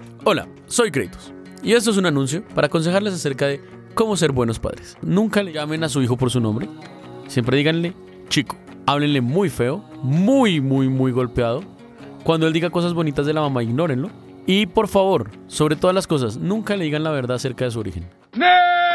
Hola, soy Kratos y esto es un anuncio para aconsejarles acerca de cómo ser buenos padres. Nunca le llamen a su hijo por su nombre, siempre díganle chico. Háblenle muy feo, muy golpeado. Cuando él diga cosas bonitas de la mamá, ignórenlo. Y por favor, sobre todas las cosas, nunca le digan la verdad acerca de su origen. ¡Nerd!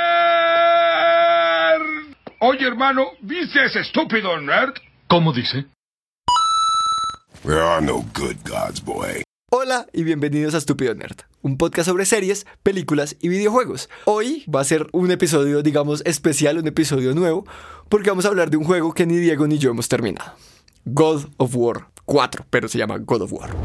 Oye, hermano, ¿viste a ese estúpido nerd? ¿Cómo dice? There are no good gods, boy. Hola y bienvenidos a Estúpido Nerd, un podcast sobre series, películas y videojuegos. Hoy va a ser un episodio, digamos, especial, un episodio nuevo, porque vamos a hablar de un juego que ni Diego ni yo hemos terminado. God of War 4, pero se llama God of War.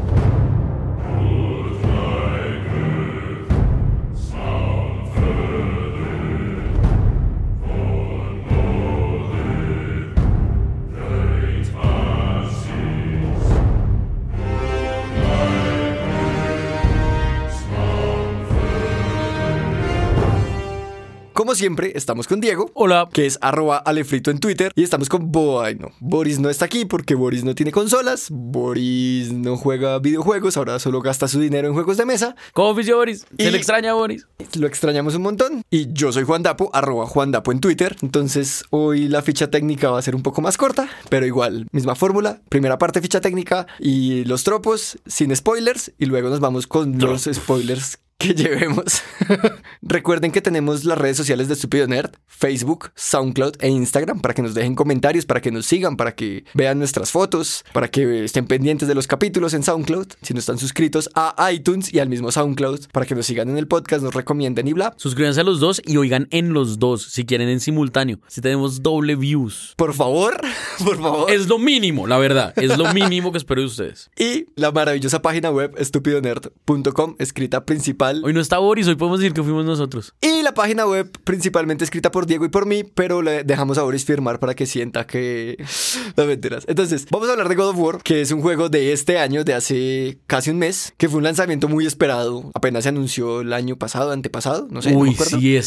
Como siempre, estamos con Diego. Hola. Que es @alefrito en Twitter. Y estamos con Boris no está aquí porque Boris no tiene consolas. Boris no juega videojuegos. Ahora solo gasta su dinero en juegos de mesa. ¿Cómo ofició Boris? ¿Se le extraña a Boris? Lo extrañamos un montón. Y yo soy Juan Dapo, @Juan Dapo en Twitter. Entonces hoy la ficha técnica va a ser un poco más corta, pero igual, misma fórmula. Primera parte ficha técnica y los tropos sin spoilers. Y luego nos vamos con los spoilers que llevemos. Recuerden que tenemos las redes sociales de Estúpido Nerd: Facebook, SoundCloud e Instagram, para que nos dejen comentarios, para que nos sigan, para que vean nuestras fotos, para que estén pendientes de los capítulos en SoundCloud, si no están suscritos a iTunes y al mismo SoundCloud, para que nos sigan en el podcast, nos recomienden y bla. Suscríbanse a los dos y oigan en los dos, si quieren en simultáneo, si tenemos doble views. Por favor, por favor. Es lo mínimo, la verdad, es lo mínimo que espero de ustedes. Y la maravillosa página web estupidonerd.com, escrita principal. Hoy no está Boris, hoy podemos decir que fuimos nosotros. Y la página web principalmente escrita por Diego y por mí, pero le dejamos a Boris firmar para que sienta que... No, mentiras. Entonces, vamos a hablar de God of War, que es un juego de este año, de hace casi un mes, que fue un lanzamiento muy esperado. Apenas se anunció el año pasado, antepasado, no sé. Uy, no me acuerdo. sí,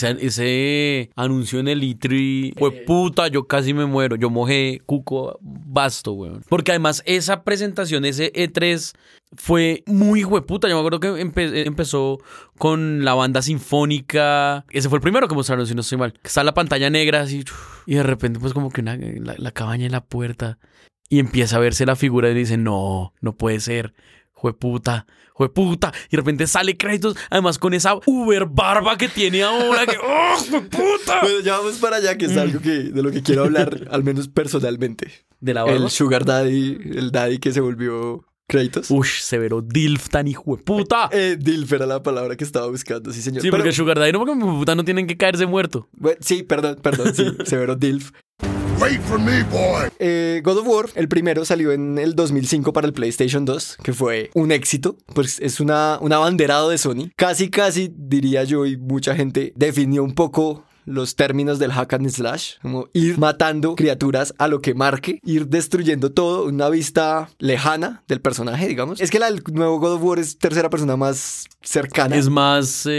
ese anuncio en el E3 fue puta, yo casi me muero. Yo mojé cuco basto, weón. Porque además esa presentación, ese E3... fue muy hueputa. Yo me acuerdo que empezó con la banda sinfónica. Ese fue el primero que mostraron, si no estoy mal. Está la pantalla negra así. Y de repente pues como que la cabaña en la puerta. Y empieza a verse la figura y dice, no puede ser. Jueputa. Y de repente sale Kratos, además con esa uber barba que tiene ahora. Que, ¡oh, jueputa! Bueno, ya vamos para allá, que es algo de lo que quiero hablar, al menos personalmente. ¿De la barba? El Sugar Daddy, el Daddy que se volvió Kratos. Ush, severo dilf tan hijo de puta. Dilf era la palabra que estaba buscando, sí señor. Sí, porque Sugar Daddy no, porque mi puta no tienen que caerse muerto. Bueno, sí, perdón, sí, severo Dilf. Wait for me, boy. God of War, el primero, salió en el 2005 para el PlayStation 2, que fue un éxito. Pues es un abanderado de Sony. Casi, diría yo, y mucha gente definió un poco los términos del hack and slash, como ir matando criaturas a lo que marque, ir destruyendo todo, una vista lejana del personaje, digamos. Es que el nuevo God of War es tercera persona más cercana. Es más...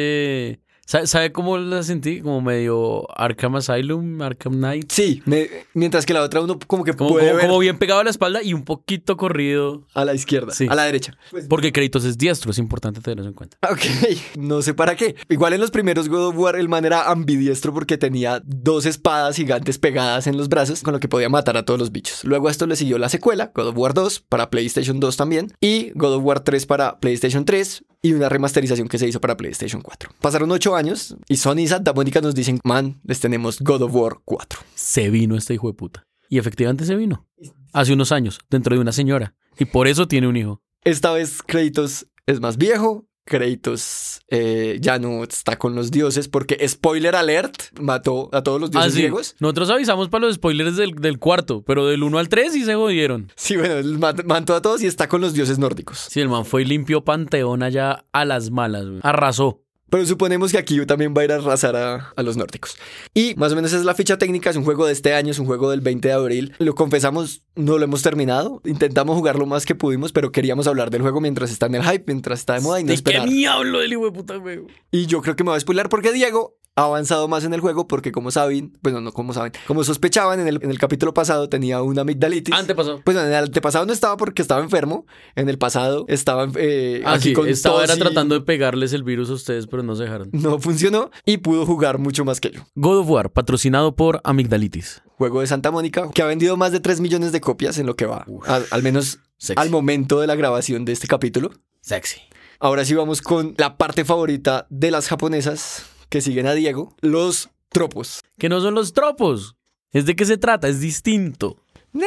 ¿Sabe cómo la sentí? Como medio Arkham Asylum, Arkham Knight. Sí, mientras que la otra uno como que puede ver como bien pegado a la espalda y un poquito corrido a la izquierda, sí. A la derecha. Porque Kratos es diestro, es importante tenerlo en cuenta. Ok, no sé para qué. Igual en los primeros God of War el man era ambidiestro porque tenía dos espadas gigantes pegadas en los brazos con lo que podía matar a todos los bichos. Luego a esto le siguió la secuela, God of War 2 para PlayStation 2 también, y God of War 3 para PlayStation 3 y una remasterización que se hizo para PlayStation 4. Pasaron 8 años y Sony y Santa Mónica nos dicen, man, les tenemos God of War 4. Se vino este hijo de puta. Y efectivamente se vino. Hace unos años, dentro de una señora. Y por eso tiene un hijo. Esta vez Kratos es más viejo. Kratos ya no está con los dioses porque, spoiler alert, mató a todos los dioses griegos. Nosotros avisamos para los spoilers del cuarto, pero del 1 al 3 sí se jodieron. Sí, bueno, él mató a todos y está con los dioses nórdicos. Sí, el man fue y limpió Panteón allá a las malas, güey. Arrasó. Pero suponemos que aquí también va a ir a arrasar a los nórdicos. Y más o menos esa es la ficha técnica. Es un juego de este año, es un juego del 20 de abril. Lo confesamos, no lo hemos terminado. Intentamos jugar lo más que pudimos, pero queríamos hablar del juego mientras está en el hype, mientras está de moda y no esperar. ¿De qué diablo del hijo de puta juego? Y yo creo que me voy a spoiler porque Diego ha avanzado más en el juego porque como saben, bueno, no como saben, como sospechaban en el capítulo pasado tenía una amigdalitis. Antepasado. Pues en el antepasado no estaba porque estaba enfermo, en el pasado estaba aquí Sí, con estaba tos era y tratando de pegarles el virus a ustedes, pero no se dejaron. no funcionó y pudo jugar mucho más que yo. God of War, patrocinado por Amigdalitis. Juego de Santa Mónica que ha vendido más de 3 millones de copias en lo que va, al menos Sexy. al momento de la grabación de este capítulo. Sexy. Ahora sí vamos con la parte favorita de las japonesas que siguen a Diego, los tropos. Que no son los tropos. ¿Es de qué se trata? Es distinto.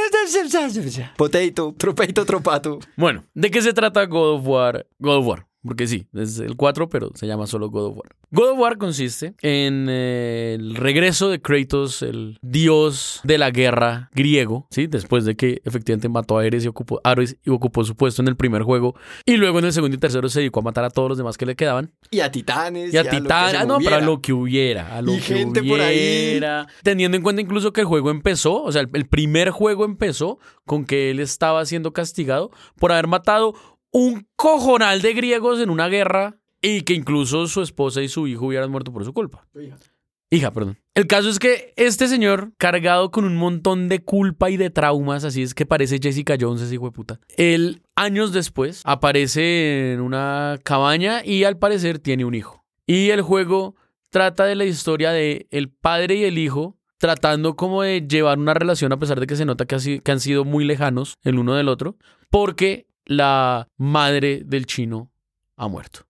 Potato, tropeito, tropato. Bueno, ¿de qué se trata God of War? God of War. Porque sí, es el 4, pero se llama solo God of War. God of War consiste en el regreso de Kratos, el dios de la guerra griego, ¿sí? Después de que efectivamente mató a Ares y ocupó su puesto en el primer juego. Y luego en el segundo y tercero se dedicó a matar a todos los demás que le quedaban. Y a titanes. Y a lo que Titán. se No, moviera. para lo que hubiera. A lo Y que gente por ahí. hubiera. Teniendo en cuenta incluso que el juego empezó, o sea, el primer juego empezó con que él estaba siendo castigado por haber matado un cojonal de griegos en una guerra y que incluso su esposa y su hijo hubieran muerto por su culpa. Hija, perdón. El caso es que este señor, cargado con un montón de culpa y de traumas, así es que parece Jessica Jones, ese hijo de puta, él, años después, aparece en una cabaña y al parecer tiene un hijo. Y el juego trata de la historia de el padre y el hijo tratando como de llevar una relación a pesar de que se nota que han sido muy lejanos el uno del otro, porque la madre del chino ha muerto.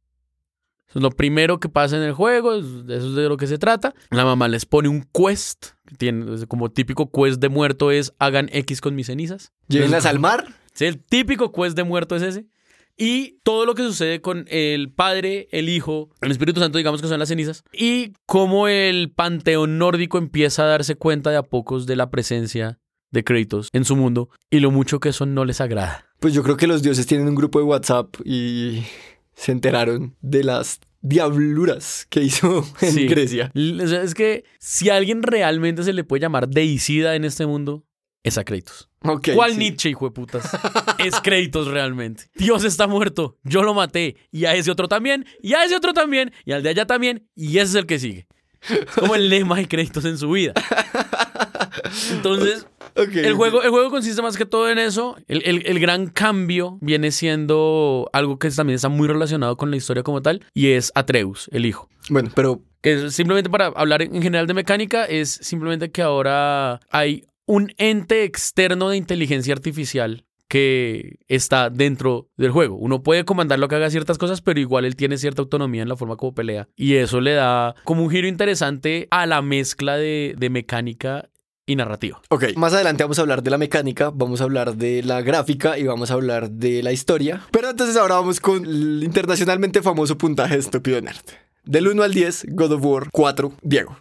Eso es lo primero que pasa en el juego, eso es de lo que se trata. La mamá les pone un quest, que tiene como típico quest de muerto es hagan X con mis cenizas. Llévenlas al mar. Sí, el típico quest de muerto es ese. Y todo lo que sucede con el Padre, el Hijo, el Espíritu Santo, digamos que son las cenizas. Y cómo el panteón nórdico empieza a darse cuenta de a pocos de la presencia de Kratos en su mundo y lo mucho que eso no les agrada. Pues yo creo que los dioses tienen un grupo de WhatsApp y se enteraron de las diabluras que hizo en Sí. Grecia. O sea, es que si a alguien realmente se le puede llamar deicida en este mundo, es a Kratos. Okay, ¿Cuál sí. Nietzsche, hijo de putas? Es Kratos realmente. Dios está muerto, yo lo maté, y a ese otro también, y a ese otro también, y al de allá también, y ese es el que sigue. Es como el lema de Kratos en su vida. Entonces, Okay, el juego consiste más que todo en eso. El gran cambio viene siendo algo que también está muy relacionado con la historia como tal, y es Atreus, el hijo. Bueno, pero Que es simplemente para hablar en general de mecánica, es simplemente que ahora hay un ente externo de inteligencia artificial que está dentro del juego. Uno puede comandarlo a que haga ciertas cosas, pero igual él tiene cierta autonomía en la forma como pelea. Y eso le da como un giro interesante a la mezcla de mecánica y narrativa. ok, más adelante vamos a hablar de la mecánica, vamos a hablar de la gráfica y vamos a hablar de la historia. Pero entonces ahora vamos con el internacionalmente famoso puntaje de Estúpido Nerd. Del 1 al 10, God of War 4, Diego.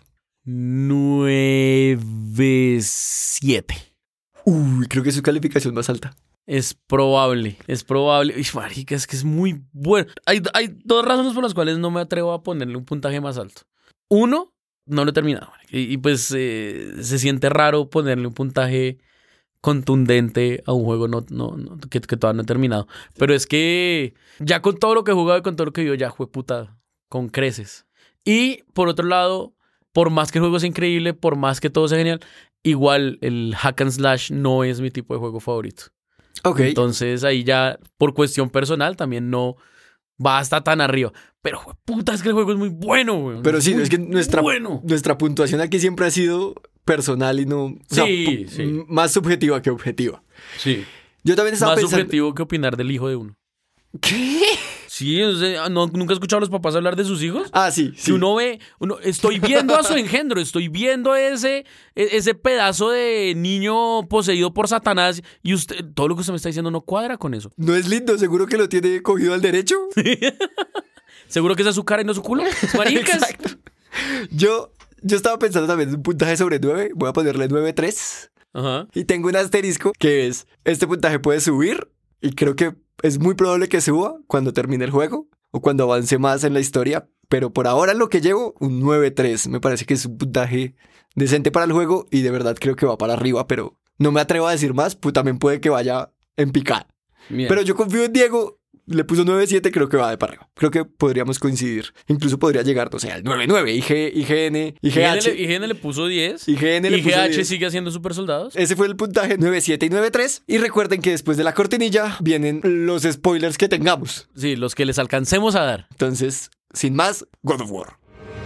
9-7. Uy, creo que es su calificación más alta. Es probable. Uy, marica, es que es muy bueno. Hay dos razones por las cuales no me atrevo a ponerle un puntaje más alto. Uno, no lo he terminado. Y pues se siente raro ponerle un puntaje contundente a un juego que todavía no he terminado. Pero es que ya con todo lo que he jugado y con todo lo que yo ya fue puta, con creces. Y por otro lado, por más que el juego sea increíble, por más que todo sea genial, igual el hack and slash no es mi tipo de juego favorito. Ok. Entonces ahí ya por cuestión personal también no va hasta tan arriba. Pero puta, es que el juego es muy bueno, güey. Pero sí, Muy es que nuestra puntuación aquí siempre ha sido personal y no... o sea, Sí, sí. más subjetiva que objetiva. Sí. Yo también estaba Más pensando... subjetivo que opinar del hijo de uno. ¿Qué? Sí, o sea, ¿nunca he escuchado a los papás hablar de sus hijos? Ah, sí, Si sí. estoy viendo a su engendro, estoy viendo ese pedazo de niño poseído por Satanás y usted, todo lo que usted me está diciendo no cuadra con eso. No es lindo, seguro que lo tiene cogido al derecho. ¿Seguro que esa es su cara y no su culo? Maricas. Exacto. Yo estaba pensando también en un puntaje sobre 9. Voy a ponerle 9.3. Ajá. Y tengo un asterisco que es, este puntaje puede subir y creo que es muy probable que suba cuando termine el juego o cuando avance más en la historia. Pero por ahora lo que llevo, un 9.3. Me parece que es un puntaje decente para el juego y de verdad creo que va para arriba, pero no me atrevo a decir más, pues también puede que vaya en picada. Bien. Pero yo confío en Diego le puso 9.7, creo que va de para arriba. Creo que podríamos coincidir. Incluso podría llegar, no sé, al 9.9. IGN, IGH. IGN le puso 10. IGN le puso IGH 10. sigue haciendo super soldados. Ese fue el puntaje 9.7 y 9.3. Y recuerden que después de la cortinilla vienen los spoilers que tengamos. Sí, los que les alcancemos a dar. Entonces, sin más, God of War.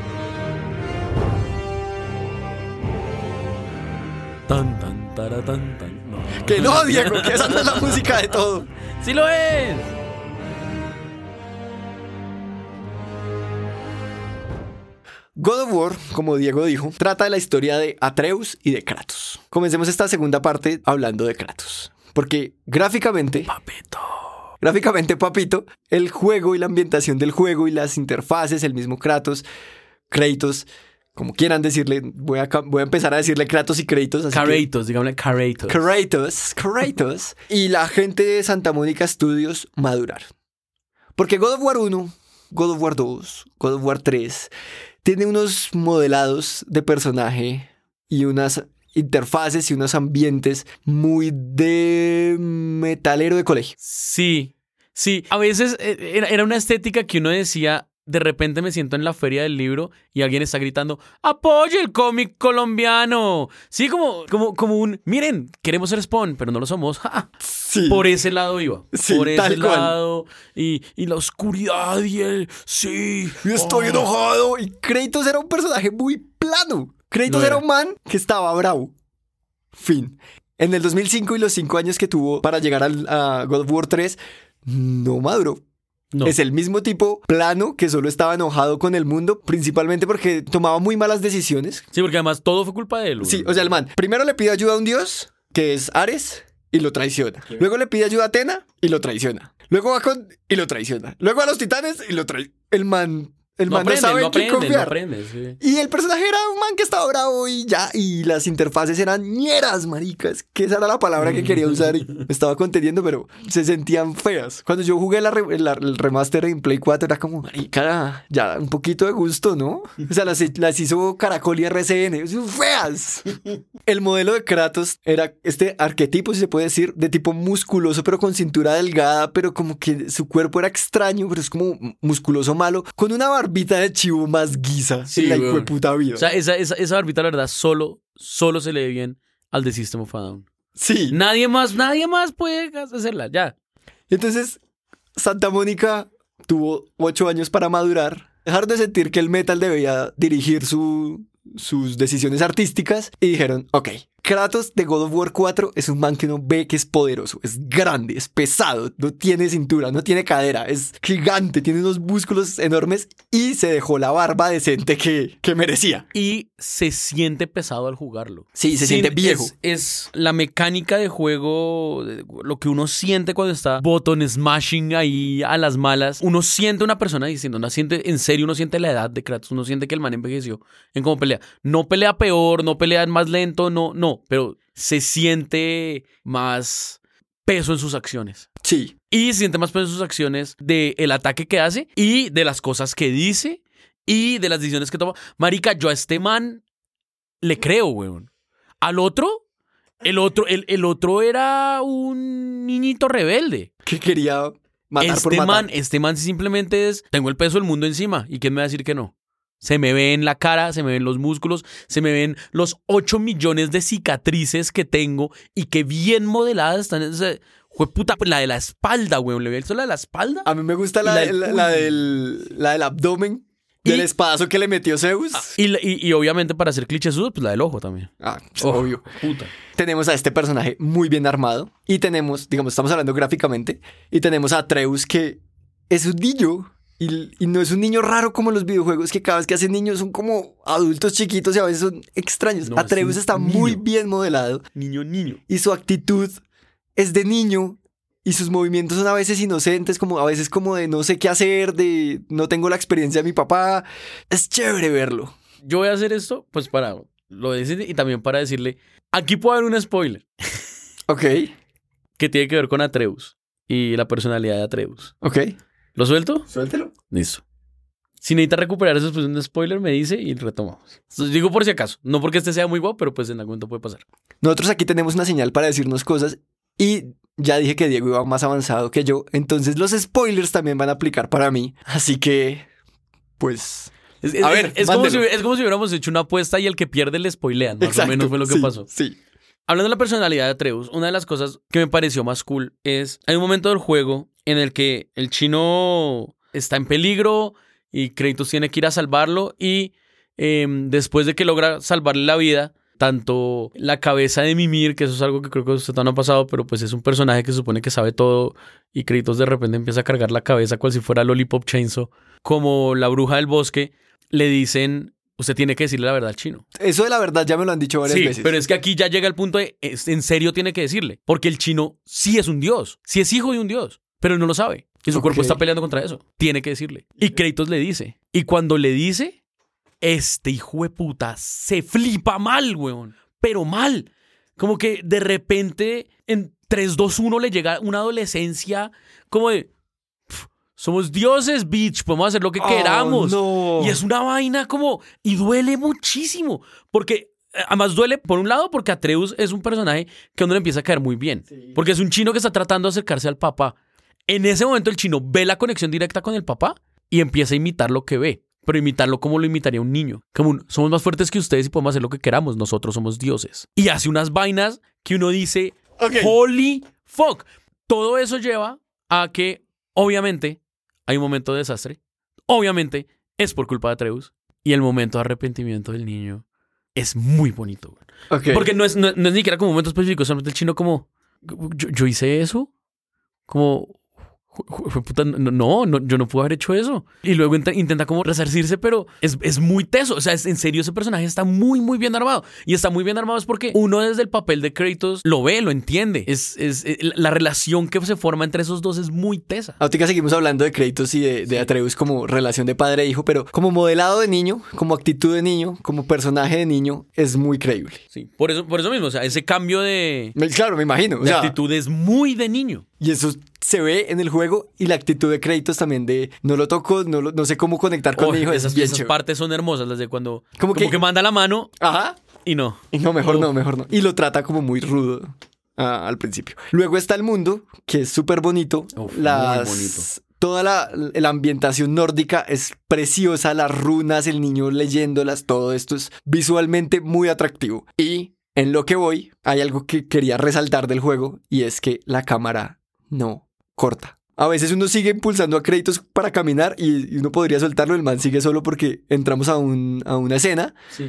Tan, tan, tara, tan, tan. No. Que no, Diego, que esa no es la música de todo. ¡Sí lo es! God of War, como Diego dijo, trata de la historia de Atreus y de Kratos. Comencemos esta segunda parte hablando de Kratos. Porque gráficamente, papito, el juego y la ambientación del juego y las interfaces, el mismo Kratos, como quieran decirle, voy a empezar a decirle Kratos y Kratos. Kratos, digámosle Kratos. Kratos. Y la gente de Santa Mónica Studios maduraron. Porque God of War 1, God of War 2, God of War 3 tiene unos modelados de personaje y unas interfaces y unos ambientes muy de metalero de colegio. Sí. A veces era una estética que uno decía, de repente me siento en la feria del libro y alguien está gritando, ¡apoye el cómic colombiano! Sí, como un, miren, queremos ser Spawn, pero no lo somos. ¡Ja! Sí. Por ese lado iba. Sí, por ese tal cual. lado. Y la oscuridad y el... Sí. Estoy enojado. Y Kratos era un personaje muy plano. Kratos era un man que estaba bravo. Fin. En el 2005 y los 5 años que tuvo para llegar a God of War 3, no maduró. No. Es el mismo tipo plano que solo estaba enojado con el mundo, principalmente porque tomaba muy malas decisiones. Sí, porque además todo fue culpa de él. Sí, o sea, el man primero le pide ayuda a un dios, que es Ares, y lo traiciona. Sí. Luego le pide ayuda a Atena y lo traiciona. Luego va y lo traiciona. Luego a los titanes y lo traiciona. El man no sabe en quién confiar. Sí. Y el personaje era un man que estaba bravo y ya. Y las interfaces eran ñeras, maricas. Que esa era la palabra que quería usar y me estaba conteniendo, pero se sentían feas. Cuando yo jugué el remaster en Play 4 era como, marica, ya un poquito de gusto, ¿no? O sea, las hizo Caracol y RCN. Son feas. El modelo de Kratos era este arquetipo, si se puede decir, de tipo musculoso, pero con cintura delgada, pero como que su cuerpo era extraño, pero es como musculoso malo, con una barbita de chivo más guisa. Sí, en la hijueputa vida. O sea, esa barbita, la verdad, solo se le ve bien al de System of a Down. Sí. Nadie más puede hacerla, ya. Entonces, Santa Mónica tuvo 8 años para madurar, dejar de sentir que el metal debía dirigir sus decisiones artísticas y dijeron, ok, Kratos de God of War 4 es un man que uno ve que es poderoso, es grande, es pesado, no tiene cintura, no tiene cadera, es gigante, tiene unos músculos enormes y se dejó la barba decente que merecía. Y se siente pesado al jugarlo. Sí, se siente viejo. Es la mecánica de juego, lo que uno siente cuando está button smashing ahí a las malas. Uno siente una persona diciendo, uno siente la edad de Kratos, uno siente que el man envejeció en cómo pelea. No pelea peor, no pelea más lento, no, pero se siente más peso en sus acciones. Sí. Y se siente más peso en sus acciones del ataque que hace y de las cosas que dice y de las decisiones que toma. Marica, yo a este man le creo, weón. Al otro, el otro era un niñito rebelde. Que quería matar por matar. Este man simplemente es, tengo el peso del mundo encima. ¿Y quién me va a decir que no? Se me ve en la cara, se me ven los músculos, se me ven los 8 millones de cicatrices que tengo y que bien modeladas están. Jueputa, la de la espalda, weón. ¿Le ves la de la espalda? A mí me gusta la del abdomen, del espadazo que le metió Zeus. Y obviamente para hacer clichés, pues la del ojo también. Obvio. Puta. Tenemos a este personaje muy bien armado y tenemos, digamos, estamos hablando gráficamente, y tenemos a Atreus que es un niño. Y no es un niño raro como en los videojuegos, que cada vez que hacen niños son como adultos chiquitos y a veces son extraños. No, Atreus está muy bien modelado. Niño. Y su actitud es de niño. Y sus movimientos son a veces inocentes, como a veces como de no sé qué hacer, de no tengo la experiencia de mi papá. Es chévere verlo. Yo voy a hacer esto pues para lo decir y también para decirle, aquí puedo haber un spoiler. Ok. Que tiene que ver con Atreus y la personalidad de Atreus. Ok. ¿Lo suelto? Suéltelo. Listo. Si necesita recuperar eso después de un spoiler, me dice y retomamos. Entonces, digo por si acaso. No porque este sea muy guapo, pero pues en algún momento puede pasar. Nosotros aquí tenemos una señal para decirnos cosas y ya dije que Diego iba más avanzado que yo, entonces los spoilers también van a aplicar para mí. Así que, pues... Es, A ver, es como mándelo. es como si hubiéramos hecho una apuesta y el que pierde le spoilean. Más o menos fue lo que sí, pasó. Sí. Hablando de la personalidad de Atreus, una de las cosas que me pareció más cool es... Hay un momento del juego en el que el chino está en peligro y Kratos tiene que ir a salvarlo y después de que logra salvarle la vida, tanto la cabeza de Mimir, que eso es algo que creo que a usted no ha pasado, pero pues es un personaje que se supone que sabe todo y Kratos de repente empieza a cargar la cabeza cual si fuera Lollipop Chainsaw, como la bruja del bosque, le dicen... Usted tiene que decirle la verdad al chino. Eso de la verdad ya me lo han dicho varias Sí, veces. pero es que aquí ya llega el punto de, en serio tiene que decirle. Porque el chino sí es un dios, sí es hijo de un dios, pero él no lo sabe. Y su cuerpo está peleando contra eso. Tiene que decirle. Y Kratos le dice. Y cuando le dice, este hijo de puta se flipa mal, weón. Pero mal. Como que de repente en 3, 2, 1 le llega una adolescencia como de... Somos dioses, bitch, podemos hacer lo que queramos. No. Y es una vaina como... Y duele muchísimo. Porque, además duele, por un lado, porque Atreus es un personaje que a uno le empieza a caer muy bien. Sí. Porque es un chino que está tratando de acercarse al papá. En ese momento el chino ve la conexión directa con el papá y empieza a imitar lo que ve. Pero imitarlo como lo imitaría un niño. Como somos más fuertes que ustedes y podemos hacer lo que queramos. Nosotros somos dioses. Y hace unas vainas que uno dice, holy fuck. Todo eso lleva a que, obviamente... Hay un momento de desastre. Obviamente es por culpa de Atreus. Y el momento de arrepentimiento del niño es muy bonito. Okay. Porque no es ni siquiera como un momento específico. Solamente el chino como... ¿Yo hice eso? Como... Puta, no, yo no pude haber hecho eso. Y luego intenta como resarcirse, pero es muy teso. O sea, en serio, ese personaje está muy, muy bien armado. Y está muy bien armado es porque uno desde el papel de Kratos lo ve, lo entiende. La relación que se forma entre esos dos es muy tesa. Ahorita seguimos hablando de Kratos y de Atreus como relación de padre e hijo, pero como modelado de niño, como actitud de niño, como personaje de niño, es muy creíble. Sí, por eso mismo, o sea, ese cambio de... Claro, me imagino. De actitud es muy de niño. Y eso se ve en el juego y la actitud de Kratos también de no lo toco, no sé cómo conectar con mi hijo. Esas partes son hermosas, las de cuando como que manda la mano. Ajá. Y no. Y no, mejor no. Y lo trata como muy rudo al principio. Luego está el mundo, que es súper bonito. Muy bonito. Toda la ambientación nórdica es preciosa, las runas, el niño leyéndolas, todo esto es visualmente muy atractivo. Y en lo que voy, hay algo que quería resaltar del juego y es que la cámara no corta. A veces uno sigue impulsando a Kratos para caminar y uno podría soltarlo, el man sigue solo porque entramos a una escena. Sí.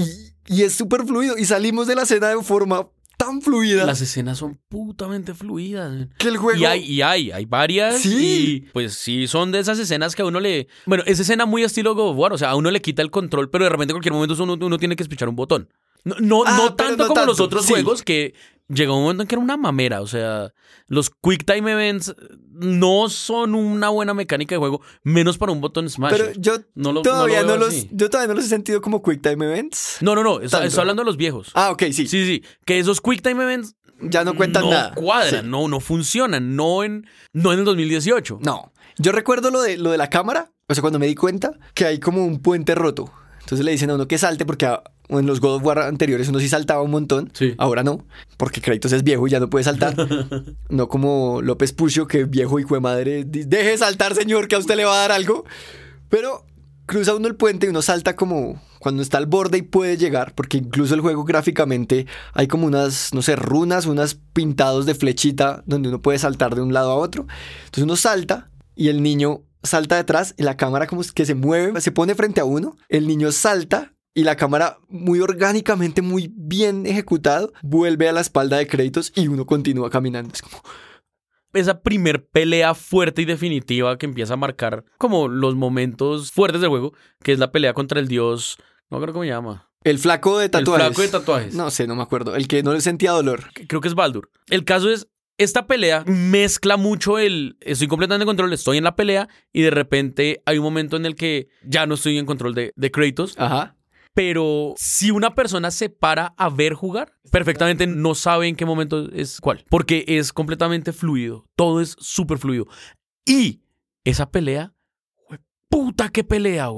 Y es súper fluido y salimos de la escena de forma tan fluida. Las escenas son putamente fluidas. Que el juego... Y hay varias. Sí. Y pues sí, son de esas escenas que a uno le... Bueno, esa escena muy estilo God of War, o sea, a uno le quita el control, pero de repente en cualquier momento uno tiene que espichar un botón. No tanto como los otros juegos que llegó un momento en que era una mamera. O sea, los Quick Time Events no son una buena mecánica de juego, menos para un botón Smash. Pero yo todavía no los he sentido como Quick Time Events. No, estoy hablando de los viejos. Ah, ok, sí. Sí, que esos Quick Time Events ya no cuentan nada. No cuadran, sí. no funcionan, no en el 2018. No, yo recuerdo lo de la cámara, o sea, cuando me di cuenta que hay como un puente roto. Entonces le dicen a uno que salte porque en los God of War anteriores uno sí saltaba un montón. Sí. Ahora no, porque Kratos es viejo y ya no puede saltar. No como López Pucho, que viejo hijo de madre, deje saltar, señor, que a usted le va a dar algo. Pero cruza uno el puente y uno salta como cuando está al borde y puede llegar, porque incluso el juego gráficamente hay como unas, no sé, runas, unas pintados de flechita donde uno puede saltar de un lado a otro. Entonces uno salta y el niño salta detrás y la cámara como que se mueve, se pone frente a uno, el niño salta y la cámara muy orgánicamente, muy bien ejecutado, vuelve a la espalda de Kratos y uno continúa caminando. Es como... Esa primer pelea fuerte y definitiva que empieza a marcar como los momentos fuertes del juego, que es la pelea contra el dios, no creo cómo se llama. El flaco de tatuajes. El flaco de tatuajes. No sé, no me acuerdo. El que no le sentía dolor. Creo que es Baldur. El caso es, esta pelea mezcla mucho estoy completamente en control, estoy en la pelea y de repente hay un momento en el que ya no estoy en control de Kratos. Ajá. Pero si una persona se para a ver jugar, perfectamente no sabe en qué momento es cuál. Porque es completamente fluido. Todo es súper fluido. Y esa pelea, puta que pelea, weón.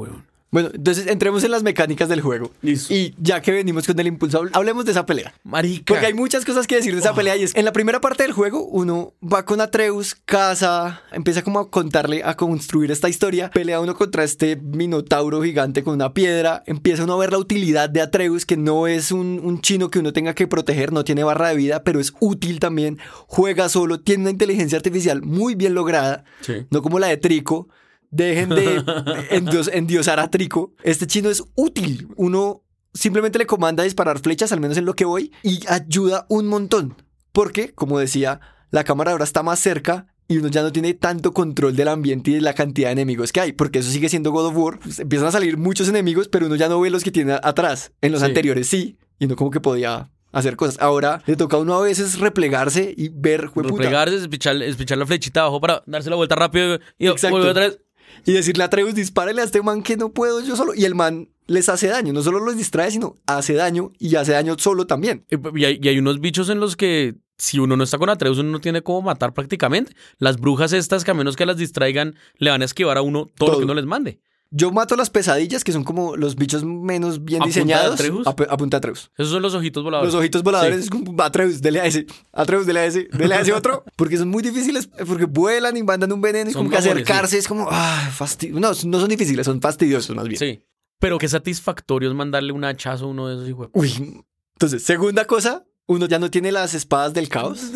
Bueno, entonces entremos en las mecánicas del juego. Listo. Y ya que venimos con el impulso, hablemos de esa pelea. Marica. Porque hay muchas cosas que decir de esa pelea. Y es en la primera parte del juego, uno va con Atreus, caza, empieza como a contarle, a construir esta historia. Pelea uno contra este minotauro gigante con una piedra. Empieza uno a ver la utilidad de Atreus, que no es un chino que uno tenga que proteger, no tiene barra de vida, pero es útil también. Juega solo, tiene una inteligencia artificial muy bien lograda. Sí. No como la de Trico. Dejen de endiosar a Trico. Este chino es útil. Uno simplemente le comanda a disparar flechas, al menos en lo que voy, y ayuda un montón. Porque, como decía, la cámara ahora está más cerca y uno ya no tiene tanto control del ambiente y de la cantidad de enemigos que hay. Porque eso sigue siendo God of War. Pues empiezan a salir muchos enemigos, pero uno ya no ve los que tiene atrás. En los anteriores sí. Y uno como que podía hacer cosas. Ahora le toca a uno a veces replegarse y ver, jueputa. Replegarse, espichar la flechita abajo para darse la vuelta rápido y volver otra vez. Y decirle a Atreus, dispárale a este man que no puedo yo solo. Y el man les hace daño. No solo los distrae, sino hace daño y hace daño solo también. Y hay unos bichos en los que si uno no está con Atreus, uno no tiene cómo matar prácticamente. Las brujas estas, que a menos que las distraigan, le van a esquivar a uno todo lo que uno les mande. Yo mato las pesadillas, que son como los bichos menos bien diseñados. A punta de Atreus. Esos son los ojitos voladores. Los ojitos voladores es como Atreus, dele a ese. Atreus, dele a ese. Dele a ese otro. Porque son muy difíciles, porque vuelan y mandan un veneno y como que acercarse es como, fastidio. No son difíciles, son fastidiosos más bien. Sí. Pero qué satisfactorio es mandarle un hachazo a uno de esos hijos. Uy. Entonces, segunda cosa, uno ya no tiene las espadas del caos.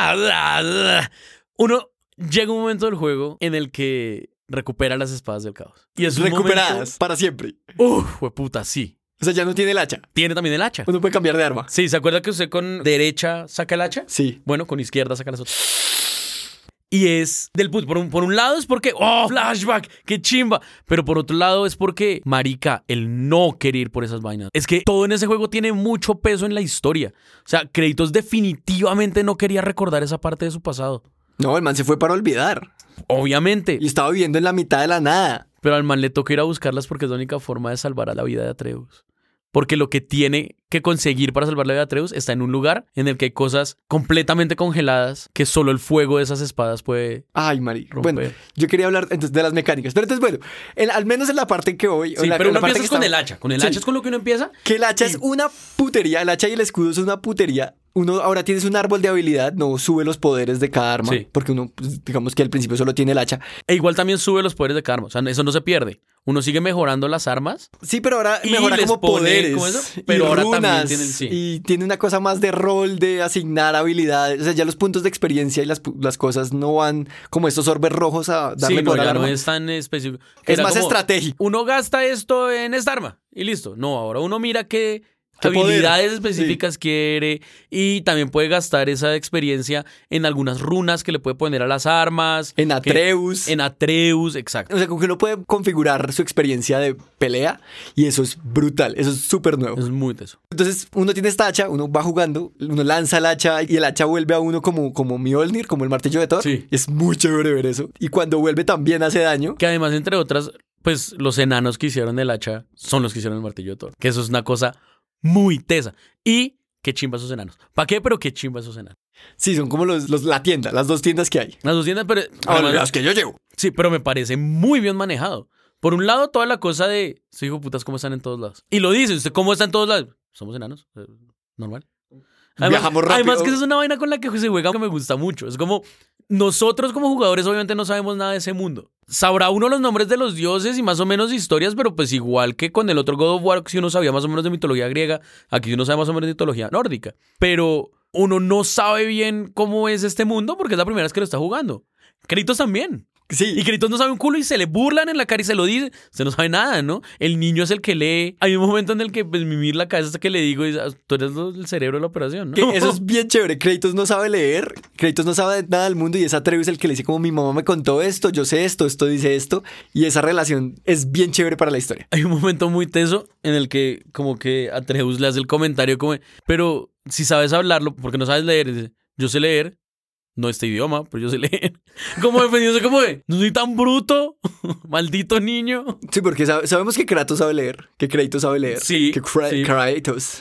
Uno llega un momento del juego en el que recupera las espadas del caos. Y es recuperadas para siempre. Puta, sí. O sea, ya no tiene el hacha. Tiene también el hacha. Uno puede cambiar de arma. Sí, ¿se acuerda que usted con derecha saca el hacha? Sí. Bueno, con izquierda saca las otras. Y es del puto. Por un lado es porque, flashback, qué chimba. Pero por otro lado es porque, marica, el no querer ir por esas vainas. Es que todo en ese juego tiene mucho peso en la historia. O sea, Kratos definitivamente no quería recordar esa parte de su pasado. No, el man se fue para olvidar. Obviamente. Y estaba viviendo en la mitad de la nada. Pero al man le toca ir a buscarlas porque es la única forma de salvar a la vida de Atreus. Porque lo que tiene que conseguir para salvar la vida de Atreus está en un lugar en el que hay cosas completamente congeladas que solo el fuego de esas espadas puede romper. Bueno, yo quería hablar entonces de las mecánicas. Pero entonces, bueno, al menos en la parte que voy... Sí, pero uno empieza con el hacha. Con el hacha es con lo que uno empieza. Que el hacha es una putería. El hacha y el escudo son una putería. Uno ahora tienes un árbol de habilidad, no sube los poderes de cada arma, porque uno, pues, digamos que al principio solo tiene el hacha. E igual también sube los poderes de cada arma, o sea, eso no se pierde. Uno sigue mejorando las armas. Sí, pero ahora mejora como poderes, como eso, pero ahora runas, también tiene y tiene una cosa más de rol, de asignar habilidades. O sea, ya los puntos de experiencia y las cosas no van como estos orbes rojos a darle poder al arma. No es tan específico. Es más estratégico. Uno gasta esto en esta arma y listo. No, ahora uno mira ¿Qué habilidades específicas quiere? Y también puede gastar esa experiencia en algunas runas que le puede poner a las armas. En Atreus. En Atreus, exacto. O sea, como que uno puede configurar su experiencia de pelea y eso es brutal. Eso es súper nuevo. Es muy teso. Entonces, uno tiene esta hacha, uno va jugando, uno lanza el hacha y el hacha vuelve a uno como Mjolnir, como el martillo de Thor. Sí. Es muy chévere ver eso. Y cuando vuelve también hace daño. Que además, entre otras, pues los enanos que hicieron el hacha son los que hicieron el martillo de Thor. Que eso es una cosa muy tesa. Y qué chimba esos enanos. ¿Para qué? Pero qué chimba esos enanos. Sí, son como la tienda, las dos tiendas que hay. Las dos tiendas, pero las que yo llevo. Sí, pero me parece muy bien manejado. Por un lado, toda la cosa de, hijo putas, ¿cómo están en todos lados? Y lo dice, ¿usted cómo está en todos lados? Somos enanos, normal. Viajamos rápido. Además que esa es una vaina con la que se juega que me gusta mucho. Es como, nosotros como jugadores obviamente no sabemos nada de ese mundo. Sabrá uno los nombres de los dioses y más o menos historias, pero pues igual que con el otro God of War, si uno sabía más o menos de mitología griega, aquí uno sabe más o menos de mitología nórdica. Pero uno no sabe bien cómo es este mundo porque es la primera vez que lo está jugando. Kratos también. Sí. Y Kratos no sabe un culo y se le burlan en la cara y se lo dice. Usted no sabe nada, ¿no? El niño es el que lee. Hay un momento en el que pues mimir la cabeza hasta que le digo, tú eres el cerebro de la operación, ¿no? Eso es bien chévere. Kratos no sabe leer. Kratos no sabe nada del mundo y es Atreus el que le dice como mi mamá me contó esto, yo sé esto dice esto. Y esa relación es bien chévere para la historia. Hay un momento muy teso en el que como que Atreus le hace el comentario como, pero si sabes hablarlo, porque no sabes leer, dice, yo sé leer. No este idioma, pero yo sé leer. Como defendiéndose como de, no soy tan bruto, maldito niño. Sí, porque sabemos que Kratos sabe leer, que Kratos sabe leer. Sí. Que Kratos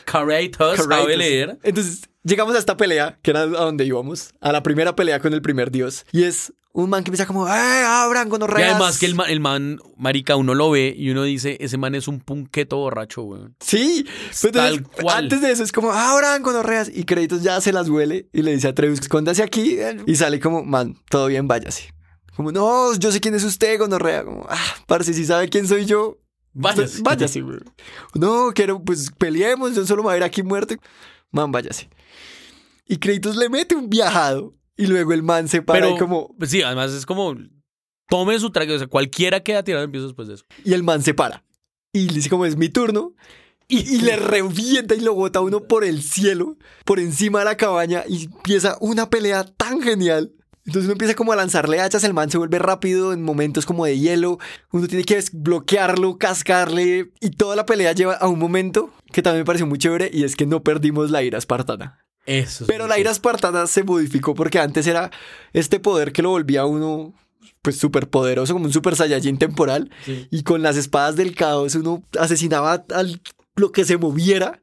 sabe leer. Entonces, llegamos a esta pelea, que era a donde íbamos, a la primera pelea con el primer dios. Y es un man que empieza como, abran Y gonorreas. además que el man, marica, uno lo ve y uno dice, ese man es un punqueto borracho, weón. Sí, pero Tal entonces, cual. antes de eso es como, abran gonorreas. Y Kratos ya se las huele y le dice a Atreus, escóndase aquí. Y sale como, man, todo bien, váyase. Como, no, yo sé quién es usted, gonorrea. Como, parce, si sabe quién soy yo, Váyase. váyase, güey. No, quiero, pues peleemos, yo solo me voy a ir aquí muerto. Man, váyase. Y Kratos le mete un viajado y luego el man se para Pero, y como... sí, además es como, tome su traje, o sea, cualquiera queda tirado en piso después de eso. Y el man se para. Y le dice como, es mi turno. Y le revienta y lo bota uno por el cielo, por encima de la cabaña. Y empieza una pelea tan genial. Entonces uno empieza como a lanzarle hachas, el man se vuelve rápido en momentos como de hielo, uno tiene que bloquearlo, cascarle, y toda la pelea lleva a un momento que también me pareció muy chévere, y es que no perdimos la ira espartana. Eso. es Pero muy la ira cool. espartana se modificó porque antes era este poder que lo volvía a uno pues súper poderoso, como un super saiyajin temporal, Sí. y con las espadas del caos uno asesinaba a lo que se moviera,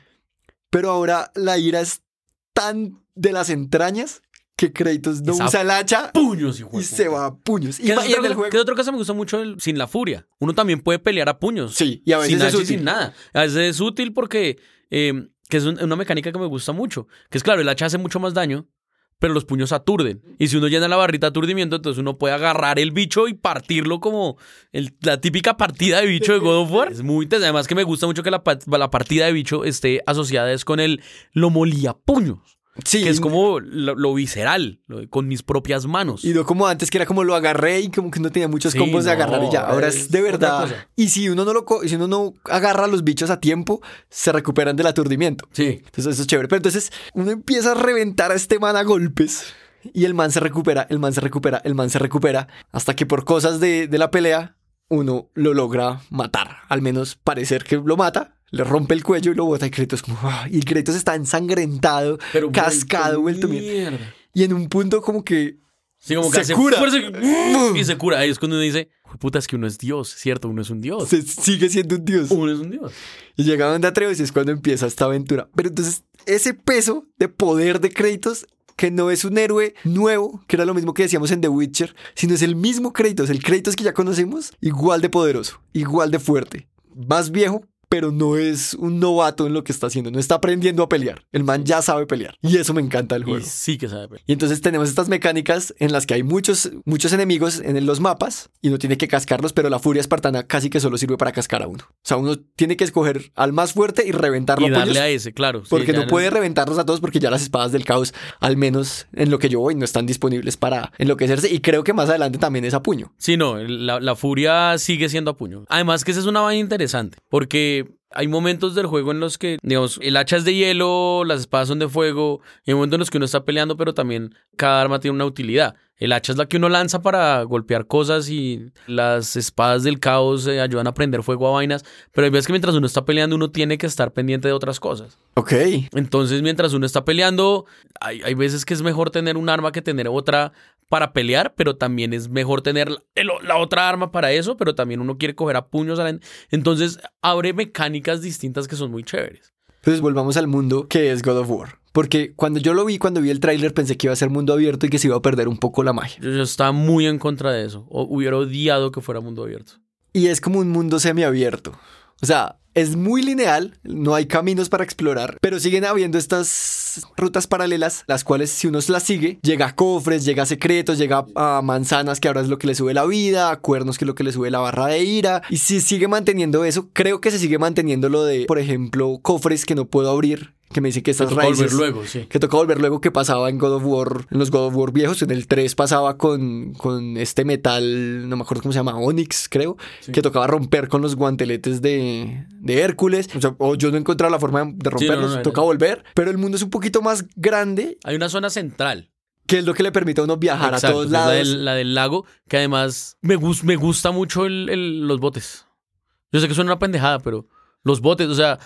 pero ahora la ira es tan de las entrañas que Kratos no Es a usa el hacha Puños, hijo de y se puta. va a puños. Y ¿Qué en el otra juego... cosa que me gusta mucho sin la furia? Uno también puede pelear a puños. Sí, y a veces sin es hacha y útil. sin nada. A veces es útil porque que es una mecánica que me gusta mucho. Que es claro, el hacha hace mucho más daño, pero los puños aturden. Y si uno llena la barrita de aturdimiento, entonces uno puede agarrar el bicho y partirlo como la típica partida de bicho de God of War. Es muy interesante. Además que me gusta mucho que la partida de bicho esté asociada es con el lo molía puños. Sí, Que es como lo visceral, con mis propias manos. y no como antes, que era como lo agarré y como que no tenía muchos Sí, combos de no, agarrar y ya. Ahora es de es otra verdad. cosa. Y si uno no agarra a los bichos a tiempo, se recuperan del aturdimiento. Sí. Entonces eso es chévere. Pero entonces uno empieza a reventar a este man a golpes y el man se recupera, el man se recupera, el man se recupera, hasta que por cosas de la pelea uno lo logra matar. Al menos parecer que lo mata. Le rompe el cuello y lo bota y Kratos como... y Kratos está ensangrentado, Pero cascado, vuelto mierda. mierda. Y en un punto como que... Sí, como que Se hace cura. fuerza y se cura. Ahí es cuando uno dice, puta, es que uno es Dios, ¿cierto? Uno es un Dios. se sigue siendo un dios. Uno es un Dios. Y llega donde Atreus y es cuando empieza esta aventura. Pero entonces ese peso de poder de Kratos, que no es un héroe nuevo, que era lo mismo que decíamos en The Witcher, sino es el mismo Kratos, el Kratos que ya conocemos, igual de poderoso, igual de fuerte, más viejo, pero no es un novato en lo que está haciendo, no está aprendiendo a pelear. El man ya sabe pelear. Y eso me encanta del Y juego. sí que sabe. Y entonces tenemos estas mecánicas en las que hay muchos enemigos en los mapas y uno tiene que cascarlos, pero la furia espartana casi que solo sirve para cascar a uno. O sea, uno tiene que escoger al más fuerte y reventarlo Y a darle puños, a ese, claro. Sí, porque ya no puede reventarlos a todos porque ya las espadas del caos, al menos en lo que yo voy, no están disponibles para enloquecerse. Y creo que más adelante también es a puño. Sí, no, la furia sigue siendo a puño. Además que esa es una vaina interesante, porque hay momentos del juego en los que, digamos, el hacha es de hielo, las espadas son de fuego, y hay momentos en los que uno está peleando, pero también cada arma tiene una utilidad. El hacha es la que uno lanza para golpear cosas y las espadas del caos ayudan a prender fuego a vainas, pero hay veces que mientras uno está peleando uno tiene que estar pendiente de otras cosas. Ok. Entonces, mientras uno está peleando, hay veces que es mejor tener un arma que tener otra para pelear, pero también es mejor tener la otra arma para eso, pero también uno quiere coger a puños. Entonces, abre mecánicas distintas que son muy chéveres. Entonces volvamos al mundo que es God of War. Porque cuando vi el tráiler, pensé que iba a ser mundo abierto y que se iba a perder un poco la magia. Yo estaba muy en contra de eso. Hubiera odiado que fuera mundo abierto. Y es como un mundo semiabierto. O sea, es muy lineal, no hay caminos para explorar, pero siguen habiendo estas rutas paralelas, las cuales si uno las sigue, llega a cofres, llega a secretos, llega a manzanas, que ahora es lo que le sube la vida, a cuernos, que es lo que le sube la barra de ira. Y si sigue manteniendo eso, creo que se sigue manteniendo lo de, por ejemplo, cofres que no puedo abrir, que me dice que estas Me toca raíces... volver luego, sí. Que toca volver luego, que pasaba en God of War, en los God of War viejos. En el 3 pasaba con este metal, no me acuerdo cómo se llama, Onyx, creo, Sí. que tocaba romper con los guanteletes de Hércules. O sea, o yo no he encontrado la forma de romperlos, no, toca volver. Pero el mundo es un poquito más grande, Hay una zona central. que es lo que le permite a uno viajar a todos que es lados. la del lago, que además me gusta mucho los botes. Yo sé que suena una pendejada, pero los botes, o sea,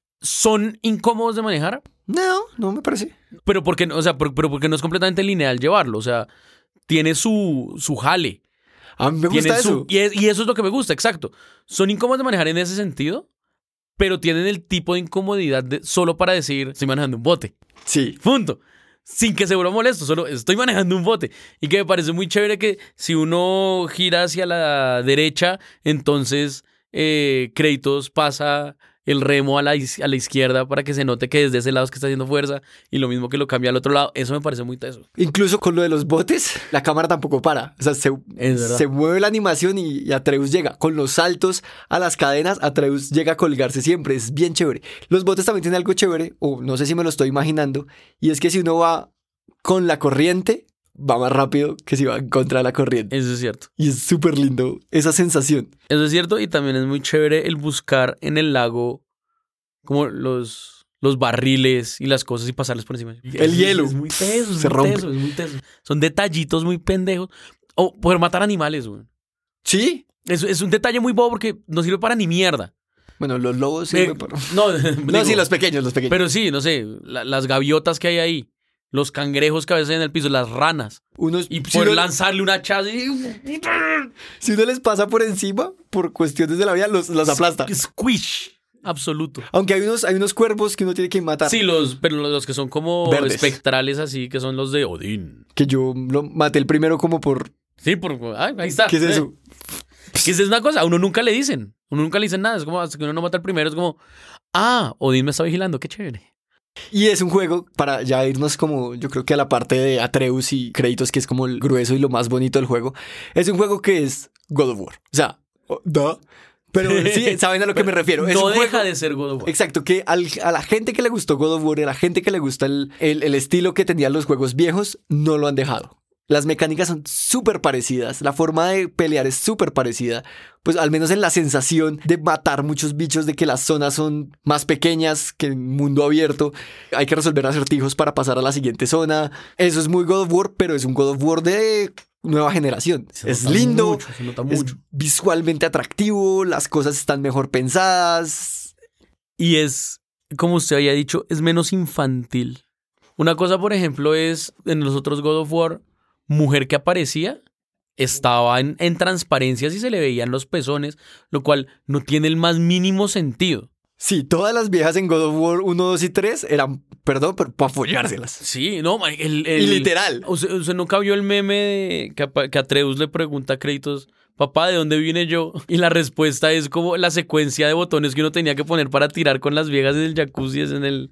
son incómodos de manejar, No me parece. pero porque, o sea, pero porque no es completamente lineal llevarlo. O sea, tiene su jale. A mí me Tiene gusta eso. y eso es lo que me gusta, exacto. Son incómodos de manejar en ese sentido, pero tienen el tipo de incomodidad solo para decir, estoy manejando un bote. Sí. Punto. sin que se vuelva molesto, solo estoy manejando un bote. Y que me parece muy chévere que si uno gira hacia la derecha, entonces Kratos pasa el remo a la izquierda para que se note que desde ese lado es que está haciendo fuerza, y lo mismo que lo cambia al otro lado. Eso me parece muy teso. Incluso con lo de los botes, la cámara tampoco para. O sea, se mueve la animación y Atreus llega. Con los saltos a las cadenas, Atreus llega a colgarse siempre. Es bien chévere. Los botes también tienen algo chévere, o no sé si me lo estoy imaginando, y es que si uno va con la corriente, va más rápido que si va en contra de la corriente. Eso es cierto. Y es súper lindo esa sensación. Eso es cierto, y también es muy chévere el buscar en el lago como los barriles y las cosas y pasarles por encima. El hielo. Es muy teso, Se rompe. es muy teso. Son detallitos muy pendejos. O poder matar animales, güey. ¿Sí? Es un detalle muy bobo porque no sirve para ni mierda. Bueno, los lobos sirven para... No, No, sí, los pequeños. Pero sí, no sé, las gaviotas que hay ahí, los cangrejos que a veces hay en el piso, las ranas. Y poder lanzarle una chaza y... Si uno les pasa por encima, por cuestiones de la vida, los aplasta. Squish. Absoluto. Aunque hay unos cuervos que uno tiene que matar. Sí, pero los que son como verdes, espectrales así, que son los de Odín. Que yo lo maté el primero como por... Sí, ahí está. ¿Qué es eso? Que es una cosa, a uno nunca le dicen. Uno nunca le dicen nada. Es como, hasta que uno no mata el primero, es como, Odín me está vigilando, qué chévere. Y es un juego, para ya irnos como, yo creo que a la parte de Atreus y Kratos, que es como el grueso y lo más bonito del juego. Es un juego que es God of War. O sea, pero sí, saben a lo que me refiero. Es no un deja juego, de ser God of War. Exacto, que a la gente que le gustó God of War, a la gente que le gusta el estilo que tenían los juegos viejos, no lo han dejado. Las mecánicas son súper parecidas, la forma de pelear es súper parecida, pues al menos en la sensación de matar muchos bichos, de que las zonas son más pequeñas que en mundo abierto, hay que resolver acertijos para pasar a la siguiente zona. Eso es muy God of War, pero es un God of War de nueva generación. Es lindo, se nota mucho. Es visualmente atractivo, las cosas están mejor pensadas. Y es, como usted había dicho, es menos infantil. Una cosa, por ejemplo, es en los otros God of War, mujer que aparecía estaba en transparencias y se le veían los pezones, lo cual no tiene el más mínimo sentido. Sí, todas las viejas en God of War 1, 2 y 3 eran, pero para follárselas. Sí, no, y literal. ¿Usted nunca vio el meme de que Atreus le pregunta a Kratos, papá, ¿de dónde vine yo? Y la respuesta es como la secuencia de botones que uno tenía que poner para tirar con las viejas en el jacuzzi, en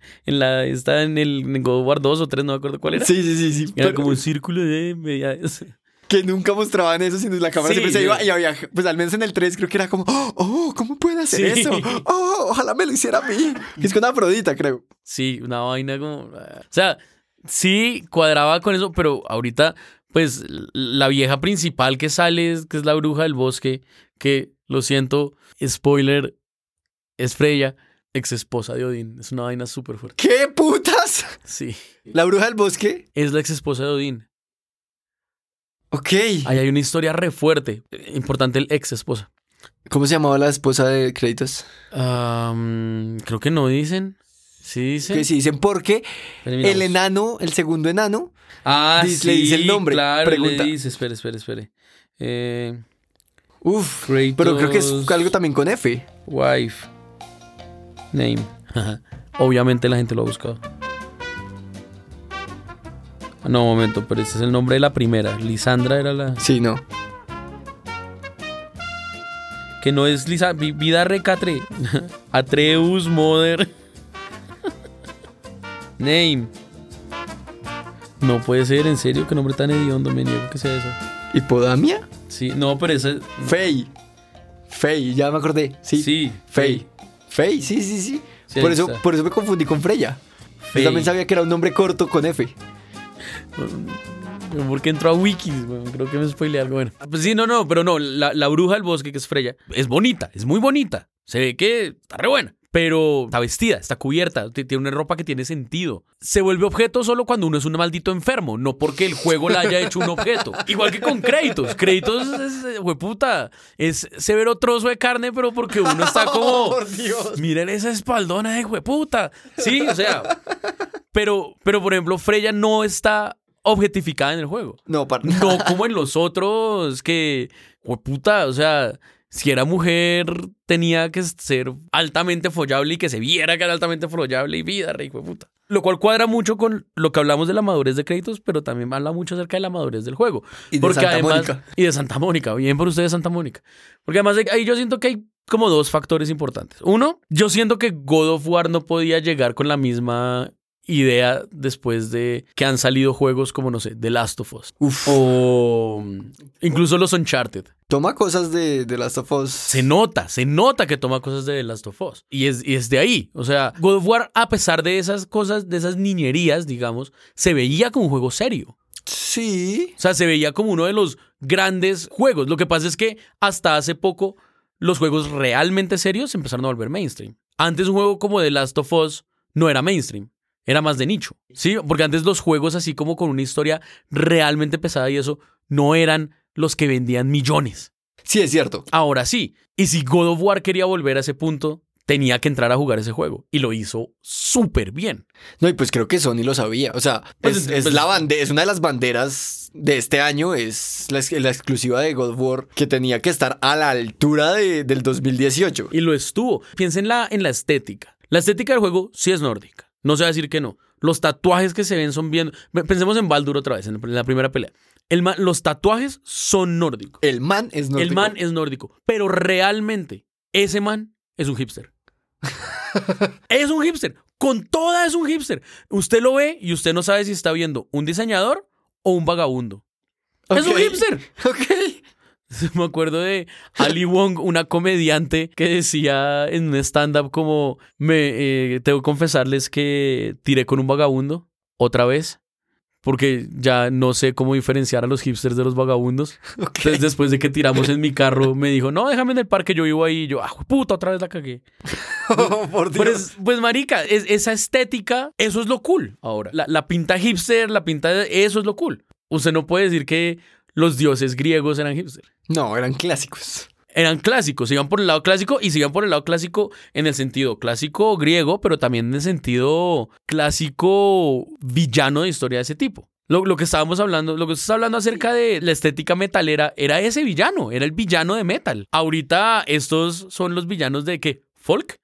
God of War 2 o 3, no me acuerdo cuál era. Sí. Era como un círculo de... Que nunca mostraban eso, sino la cámara siempre se iba y había, pues al menos en el 3 creo que era como, ¿cómo pueden hacer eso? Ojalá me lo hiciera a mí. Es con Afrodita, creo. Sí, una vaina como... O sea, sí cuadraba con eso, pero ahorita, pues, la vieja principal que sale, que es la bruja del bosque, que, lo siento, spoiler, es Freya, ex esposa de Odín. Es una vaina súper fuerte. ¿Qué putas? Sí. ¿La bruja del bosque? Es la ex esposa de Odín. Ok. Ahí hay una historia re fuerte. Importante el ex esposa. ¿Cómo se llamaba la esposa de Kratos? Creo que no dicen. Sí dicen. Que sí dicen porque el enano, el segundo enano, sí, le dice el nombre. Claro, pregunta. le dice, espere. Kratos, pero creo que es algo también con F. Wife. Name. Obviamente la gente lo ha buscado. No, momento, pero este es el nombre de la primera. Lisandra era la... Sí, no. Que no es Vida Recatre. Atreus, Mother. Name. No puede ser, en serio, qué nombre tan hediondo, me niego que sea eso. ¿Hipodamia? Sí, no, pero ese... Fey, ya me acordé. Sí. Fey, sí. Por eso me confundí con Freya. Yo también sabía que era un nombre corto con F. Porque entró a Wikis, creo que me spoileé algo. Bueno, pues sí, pero no, la bruja del bosque, que es Freya, es bonita, es muy bonita. Se ve que está re buena, pero está vestida, está cubierta, tiene una ropa que tiene sentido. Se vuelve objeto solo cuando uno es un maldito enfermo, no porque el juego la haya hecho un objeto. Igual que con Kratos. Kratos es, hueputa, es severo trozo de carne, pero porque uno está como... ¡Por Dios! Miren esa espaldona de hueputa. Sí, o sea... Pero, por ejemplo, Freya no está objetificada en el juego. No, no como en los otros que, puta, o sea, si era mujer, tenía que ser altamente follable y que se viera que era altamente follable y vida, rey, hijo de puta. Lo cual cuadra mucho con lo que hablamos de la madurez de Kratos, pero también habla mucho acerca de la madurez del juego. Y de Santa Mónica. Y de Santa Mónica. Bien por ustedes, Santa Mónica. Porque además ahí yo siento que hay como dos factores importantes. Uno, yo siento que God of War no podía llegar con la misma idea después de que han salido juegos como, no sé, The Last of Us. O incluso los Uncharted. Toma cosas de The Last of Us. Se nota que toma cosas de The Last of Us. Y es de ahí. O sea, God of War, a pesar de esas cosas, de esas niñerías, digamos, se veía como un juego serio. Sí. O sea, se veía como uno de los grandes juegos. Lo que pasa es que hasta hace poco los juegos realmente serios se empezaron a volver mainstream. Antes un juego como The Last of Us no era mainstream. Era más de nicho, ¿sí? Porque antes los juegos así como con una historia realmente pesada y eso no eran los que vendían millones. Sí, es cierto. Ahora sí. Y si God of War quería volver a ese punto, tenía que entrar a jugar ese juego. Y lo hizo súper bien. No, y pues creo que Sony lo sabía. O sea, es una de las banderas de este año, es la exclusiva de God of War, que tenía que estar a la altura del 2018. Y lo estuvo. Piensa en la estética. La estética del juego sí es nórdica. No se va a decir que no. Los tatuajes que se ven son bien... Pensemos en Baldur otra vez, en la primera pelea. Los tatuajes son nórdicos. El man es nórdico. El man es nórdico. Pero realmente, ese man es un hipster. Es un hipster. Con toda es un hipster. Usted lo ve y usted no sabe si está viendo un diseñador o un vagabundo. Okay. Es un hipster. Ok. Me acuerdo de Ali Wong, una comediante que decía en un stand-up como tengo que confesarles que tiré con un vagabundo otra vez porque ya no sé cómo diferenciar a los hipsters de los vagabundos. Okay. Entonces después de que tiramos en mi carro me dijo, no, déjame en el parque, yo vivo ahí. Y yo, puta, otra vez la cagué. Oh, por Dios. Pues marica, esa estética, eso es lo cool ahora. La pinta hipster, eso es lo cool. Usted no puede decir que los dioses griegos eran hipsters. No, eran clásicos. Eran clásicos, se iban por el lado clásico y se iban por el lado clásico en el sentido clásico griego, pero también en el sentido clásico villano de historia de ese tipo. Lo que estábamos hablando, lo que usted está hablando acerca de la estética metalera, era ese villano, era el villano de metal. Ahorita estos son los villanos de ¿qué? ¿Folk?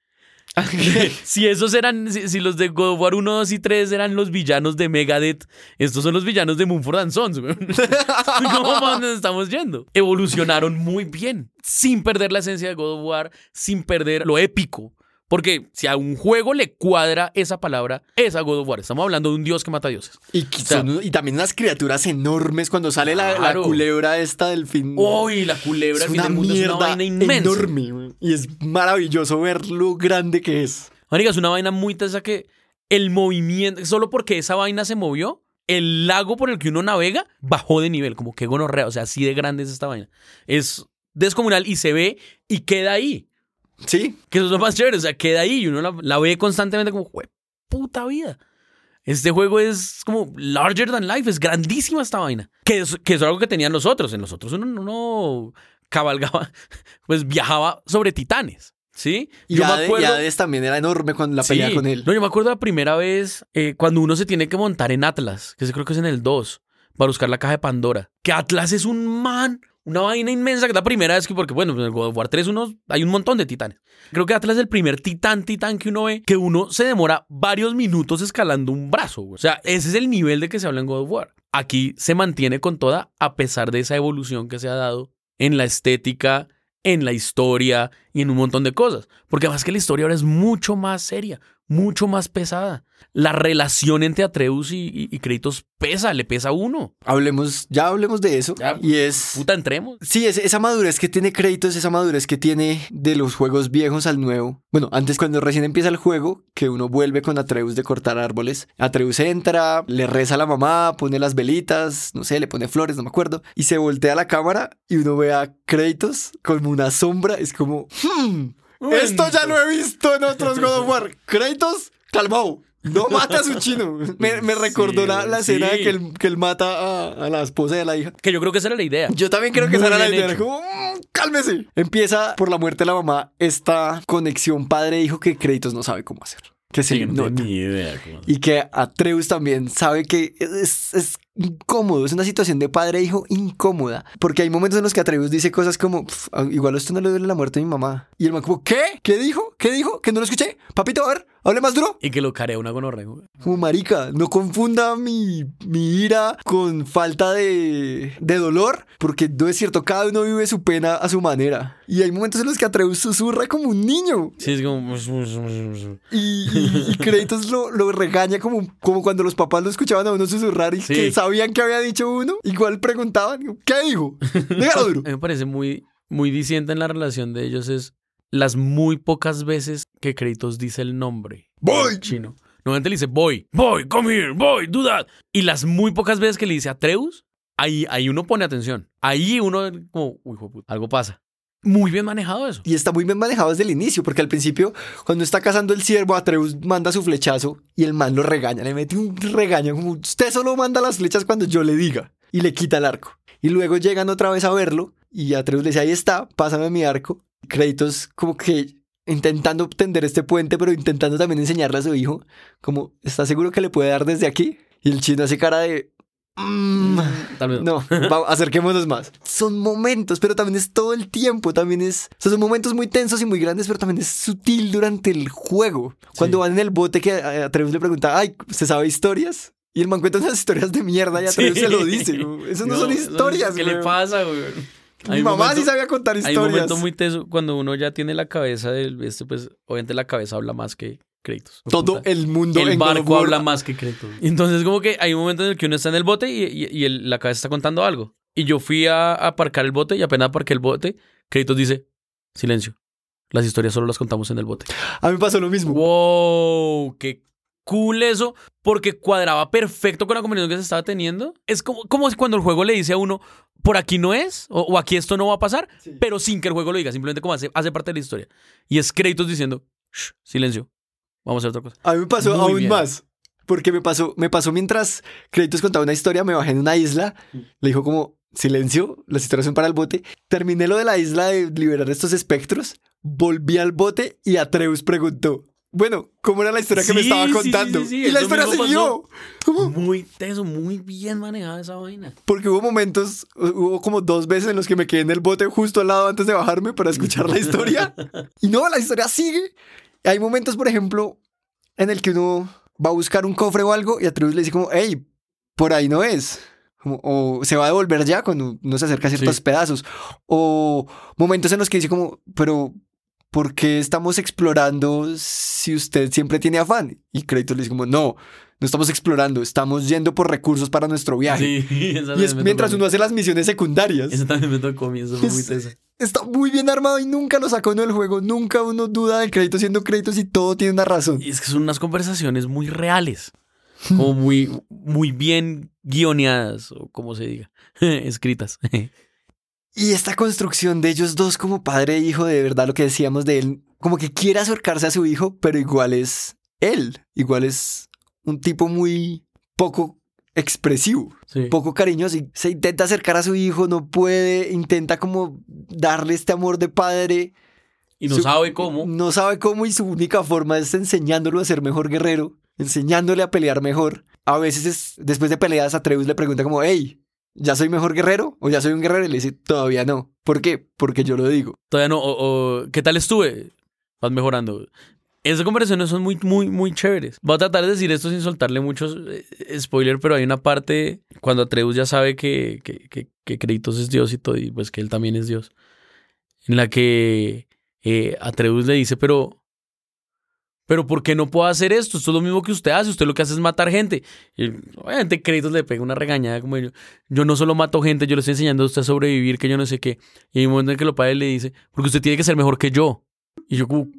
Si esos eran, si los de God of War 1, 2 y 3 eran los villanos de Megadeth, estos son los villanos de Mumford & Sons. ¿Cómo más nos estamos yendo? Evolucionaron muy bien, sin perder la esencia de God of War, sin perder lo épico. Porque si a un juego le cuadra esa palabra, es a God of War. Estamos hablando de un dios que mata dioses. Y también unas criaturas enormes cuando sale la culebra esta del fin. ¡Uy! La culebra es una mierda, es una vaina inmensa. Enorme. Y es maravilloso ver lo grande que es. Marica, es una vaina muy tesa que el movimiento, solo porque esa vaina se movió, el lago por el que uno navega bajó de nivel. Como que gonorrea. O sea, así de grande es esta vaina. Es descomunal y se ve y queda ahí. Sí. Que eso es lo más chévere, o sea, queda ahí y uno la ve constantemente como, puta vida. Este juego es como larger than life, es grandísima esta vaina. Que es algo que tenían los otros. En los otros uno cabalgaba, pues viajaba sobre titanes, ¿sí? Y Hades también era enorme cuando la pelea con él. No, yo me acuerdo la primera vez cuando uno se tiene que montar en Atlas, que creo que es en el 2, para buscar la caja de Pandora. Que Atlas es un man... Una vaina inmensa, que es la primera vez porque, bueno, en el God of War 3 hay un montón de titanes. Creo que Atlas es el primer titán que uno ve, que uno se demora varios minutos escalando un brazo, güey. O sea, ese es el nivel de que se habla en God of War. Aquí se mantiene con toda, a pesar de esa evolución que se ha dado en la estética, en la historia y en un montón de cosas. Porque además que la historia ahora es mucho más seria, mucho más pesada. La relación entre Atreus y Kratos le pesa a uno. Hablemos de eso. Ya, y es... Puta, entremos. Sí, esa madurez que tiene Kratos, esa madurez que tiene de los juegos viejos al nuevo. Bueno, antes cuando recién empieza el juego, que uno vuelve con Atreus de cortar árboles. Atreus entra, le reza a la mamá, pone las velitas, no sé, le pone flores, no me acuerdo. Y se voltea a la cámara y uno ve a Kratos como una sombra. Es como... esto ya lo he visto en otros God of War. Kratos, calmao. No mata a su chino. Me recordó la escena de que él mata a la esposa de la hija. Que yo creo que esa era la idea. Yo también creo que esa era la idea. Como, cálmese. Empieza por la muerte de la mamá esta conexión padre-hijo que Kratos no sabe cómo hacer. Que se nota. Ni idea. Y que Atreus también sabe que es incómodo, es una situación de padre e hijo incómoda, porque hay momentos en los que Atreus dice cosas como, igual a esto no le duele la muerte de mi mamá, y el man como, ¿qué? ¿Qué dijo? ¿Qué dijo? ¿Que no lo escuché? Papito, a ver, hable más duro. Y que lo carea una gonorrea, güey. Como marica, no confunda mi ira con falta de dolor, porque no es cierto, cada uno vive su pena a su manera, y hay momentos en los que Atreus susurra como un niño. Sí, es como... Y Kratos lo regaña como cuando los papás lo escuchaban a uno susurrar y Sí. que sabían que había dicho uno. Igual preguntaban, ¿qué dijo? Dígalo duro. A mí me parece muy, muy diciente en la relación de ellos es las muy pocas veces que Kratos dice el nombre. Voy. Chino. Normalmente le dice, voy, come here, voy, do that. Y las muy pocas veces que le dice Atreus, ahí uno pone atención. Ahí uno como, uy, hijo de puta, algo pasa. Muy bien manejado eso. Y está muy bien manejado desde el inicio, porque al principio, cuando está cazando el ciervo, Atreus manda su flechazo y el man lo regaña, le mete un regaño, como usted solo manda las flechas cuando yo le diga, y le quita el arco. Y luego llegan otra vez a verlo, y Atreus le dice, ahí está, pásame mi arco. Kratos como que intentando tender este puente, pero intentando también enseñarle a su hijo, como, ¿está seguro que le puede dar desde aquí? Y el chino hace cara de... Tal vez No, acerquémonos más. Son momentos, pero también es todo el tiempo. También es. O sea, son momentos muy tensos y muy grandes, pero también es sutil durante el juego. Cuando van en el bote, que Atreus le pregunta, ay, ¿se sabe historias? Y el man cuenta unas historias de mierda y Atreus se lo dice. ¿No? Eso no son historias, ¿Qué güey. le pasa, güey? Mi mamá sí sabía contar Hay historias. un momento muy teso cuando uno ya tiene la cabeza del... pues obviamente la cabeza habla más que Kratos. Todo el mundo El en God of barco War habla más que Kratos. Entonces como que hay un momento en el que uno está en el bote y la cabeza está contando algo. Y yo fui a aparcar el bote y apenas aparqué el bote, Kratos dice, silencio, las historias solo las contamos en el bote. A mí me pasó lo mismo. ¡Wow! ¡Qué cool eso! Porque cuadraba perfecto con la conversación que se estaba teniendo. Es como si cuando el juego le dice a uno, por aquí no es, o aquí esto no va a pasar, sí, pero sin que el juego lo diga, simplemente como hace parte de la historia. Y es Kratos diciendo, shh, silencio, vamos a hacer otra cosa. A mí me pasó Muy aún bien. más. Porque me pasó mientras Kratos contaba una historia, me bajé en una isla, le dijo como, silencio, las historias son para el bote. Terminé lo de la isla de liberar estos espectros, volví al bote y Atreus preguntó, bueno, ¿cómo era la historia que me estaba contando? Sí, y la historia siguió. ¿Cómo? Muy teso, muy bien manejada esa vaina. Porque hubo como 2 veces en los que me quedé en el bote justo al lado antes de bajarme para escuchar la historia. Y no, la historia sigue. Hay momentos, por ejemplo, en el que uno va a buscar un cofre o algo y Atreus le dice como, hey, por ahí no es. O se va a devolver ya cuando uno se acerca a ciertos pedazos. O momentos en los que dice como, pero ¿por qué estamos explorando si usted siempre tiene afán? Y Kratos le dice como, no estamos explorando, estamos yendo por recursos para nuestro viaje. Sí, y es mientras uno hace las misiones secundarias. Eso también me tocó a mí, eso fue muy teso. Está muy bien armado y nunca lo sacó uno del juego. Nunca uno duda de Kratos siendo Kratos y todo tiene una razón. Y es que son unas conversaciones muy reales. Como muy, muy bien guioneadas, o como se diga, escritas. Y esta construcción de ellos dos como padre e hijo, de verdad lo que decíamos de él, como que quiere acercarse a su hijo, pero igual es él. Igual es un tipo muy poco expresivo, sí, poco cariñoso, y se intenta acercar a su hijo, no puede, intenta como darle este amor de padre. Y no sabe cómo. No sabe cómo, y su única forma es enseñándolo a ser mejor guerrero, enseñándole a pelear mejor. A veces después de peleas Atreus le pregunta como, hey, ¿ya soy mejor guerrero? ¿O ya soy un guerrero? Y le dice, todavía no. ¿Por qué? Porque yo lo digo. Todavía no. ¿Qué tal estuve? Vas mejorando. Esas conversaciones son muy, muy, muy chéveres. Voy a tratar de decir esto sin soltarle muchos spoiler, pero hay una parte cuando Atreus ya sabe que Kratos es Dios y todo, y pues que él también es Dios, en la que Atreus le dice, pero ¿por qué no puedo hacer esto? Esto es lo mismo que usted hace. Usted lo que hace es matar gente. Y obviamente Kratos le pega una regañada como yo no solo mato gente, yo le estoy enseñando a usted a sobrevivir, que yo no sé qué. Y hay un momento en que el padre le dice, porque usted tiene que ser mejor que yo. Y yo como,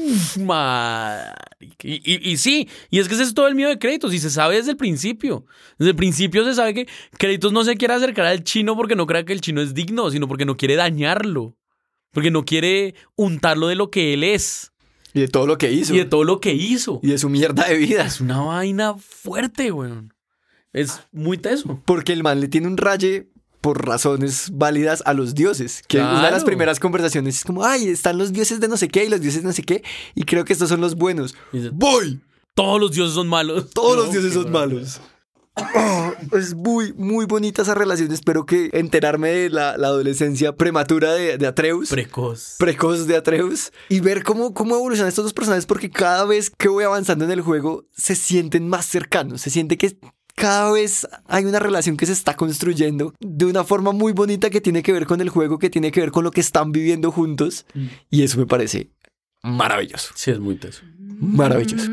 y sí, y es que ese es todo el miedo de Kratos, y se sabe desde el principio. Desde el principio se sabe que Kratos no se quiere acercar al chino porque no crea que el chino es digno, sino porque no quiere dañarlo. Porque no quiere untarlo de lo que él es. Y de todo lo que hizo. Y de su mierda de vida. Es una vaina fuerte, weón. Es muy teso. Porque el man le tiene un raye por razones válidas a los dioses. Que claro, una de las primeras conversaciones es como, ay, están los dioses de no sé qué y los dioses de no sé qué, y creo que estos son los buenos. Dice, ¡voy! Todos los dioses son malos. Todos los dioses son malos. Es muy, muy bonita esa relación. Espero que enterarme de la adolescencia prematura de Atreus. Precoz de Atreus. Y ver cómo evolucionan estos dos personajes, porque cada vez que voy avanzando en el juego se sienten más cercanos. Se siente que cada vez hay una relación que se está construyendo de una forma muy bonita que tiene que ver con el juego, que tiene que ver con lo que están viviendo juntos. Y eso me parece maravilloso. Sí, es muy teso. Maravilloso.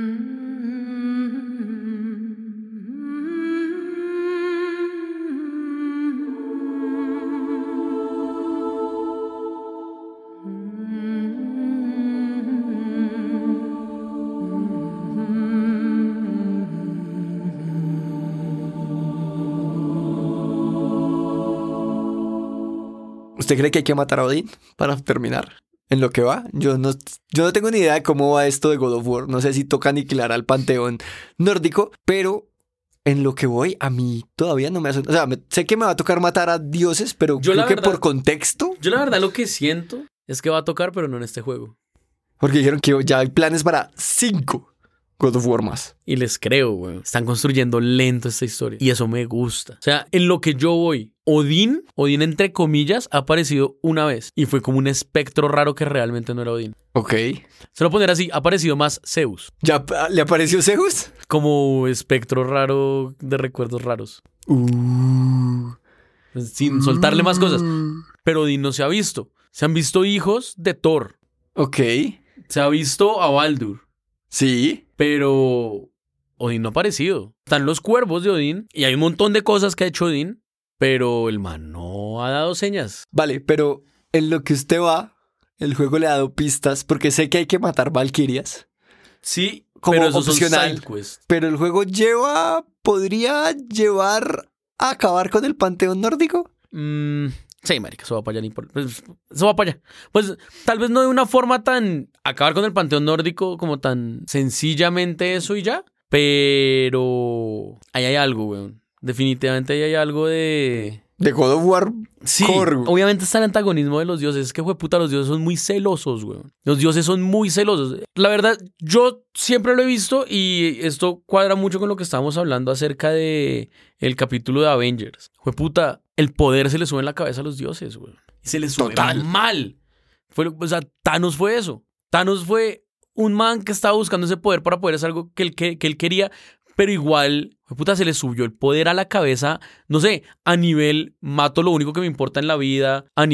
¿Usted cree que hay que matar a Odín para terminar? En lo que va, yo no tengo ni idea de cómo va esto de God of War. No sé si toca aniquilar al panteón nórdico, pero en lo que voy, a mí todavía no me hace... O sea, sé que me va a tocar matar a dioses, pero creo que por contexto... Yo la verdad lo que siento es que va a tocar, pero no en este juego. Porque dijeron que ya hay planes para 5 God of War más. Y les creo, güey. Están construyendo lento esta historia. Y eso me gusta. O sea, en lo que yo voy, Odín entre comillas, ha aparecido una vez. Y fue como un espectro raro que realmente no era Odín. Ok. Se lo poner así, ha aparecido más Zeus. ¿Ya le apareció Zeus? Como espectro raro de recuerdos raros. Sin soltarle más cosas. Pero Odín no se ha visto. Se han visto hijos de Thor. Ok. Se ha visto a Baldur. Sí. Pero Odín no ha aparecido. Están los cuervos de Odín y hay un montón de cosas que ha hecho Odín, pero el man no ha dado señas. Vale, pero en lo que usted va, el juego le ha dado pistas porque sé que hay que matar valquirias. Sí, como pero eso opcional. son side quests. Pero el juego podría llevar a acabar con el panteón nórdico. Sí, marica, eso va para allá. Eso va para allá. Pues tal vez no de una forma tan... acabar con el panteón nórdico como tan sencillamente eso y ya. Pero... ahí hay algo, weón. Definitivamente ahí hay algo de... De God of War. Sí, obviamente está el antagonismo de los dioses. Es que, jueputa, los dioses son muy celosos, weón. Los dioses son muy celosos. La verdad, yo siempre lo he visto y esto cuadra mucho con lo que estábamos hablando acerca de el capítulo de Avengers. Jueputa, el poder se le sube en la cabeza a los dioses, weón. Y se les sube mal. O sea, Thanos fue eso. Thanos fue un man que estaba buscando ese poder para poder hacer algo que él quería, pero igual, puta, se le subió el poder a la cabeza, no sé, a nivel, mato lo único que me importa en la vida, a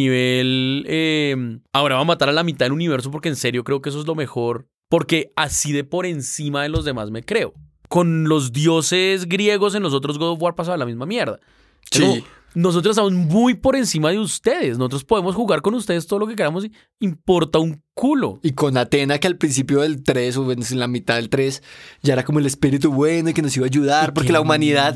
nivel, ahora va a matar a la mitad del universo porque en serio creo que eso es lo mejor, porque así de por encima de los demás me creo. Con los dioses griegos en los otros God of War pasaba la misma mierda. Pero sí. Nosotros estamos muy por encima de ustedes. Nosotros podemos jugar con ustedes todo lo que queramos y importa un culo. Y con Atena, que al principio del 3 o en la mitad del 3 ya era como el espíritu bueno y que nos iba a ayudar porque la humanidad...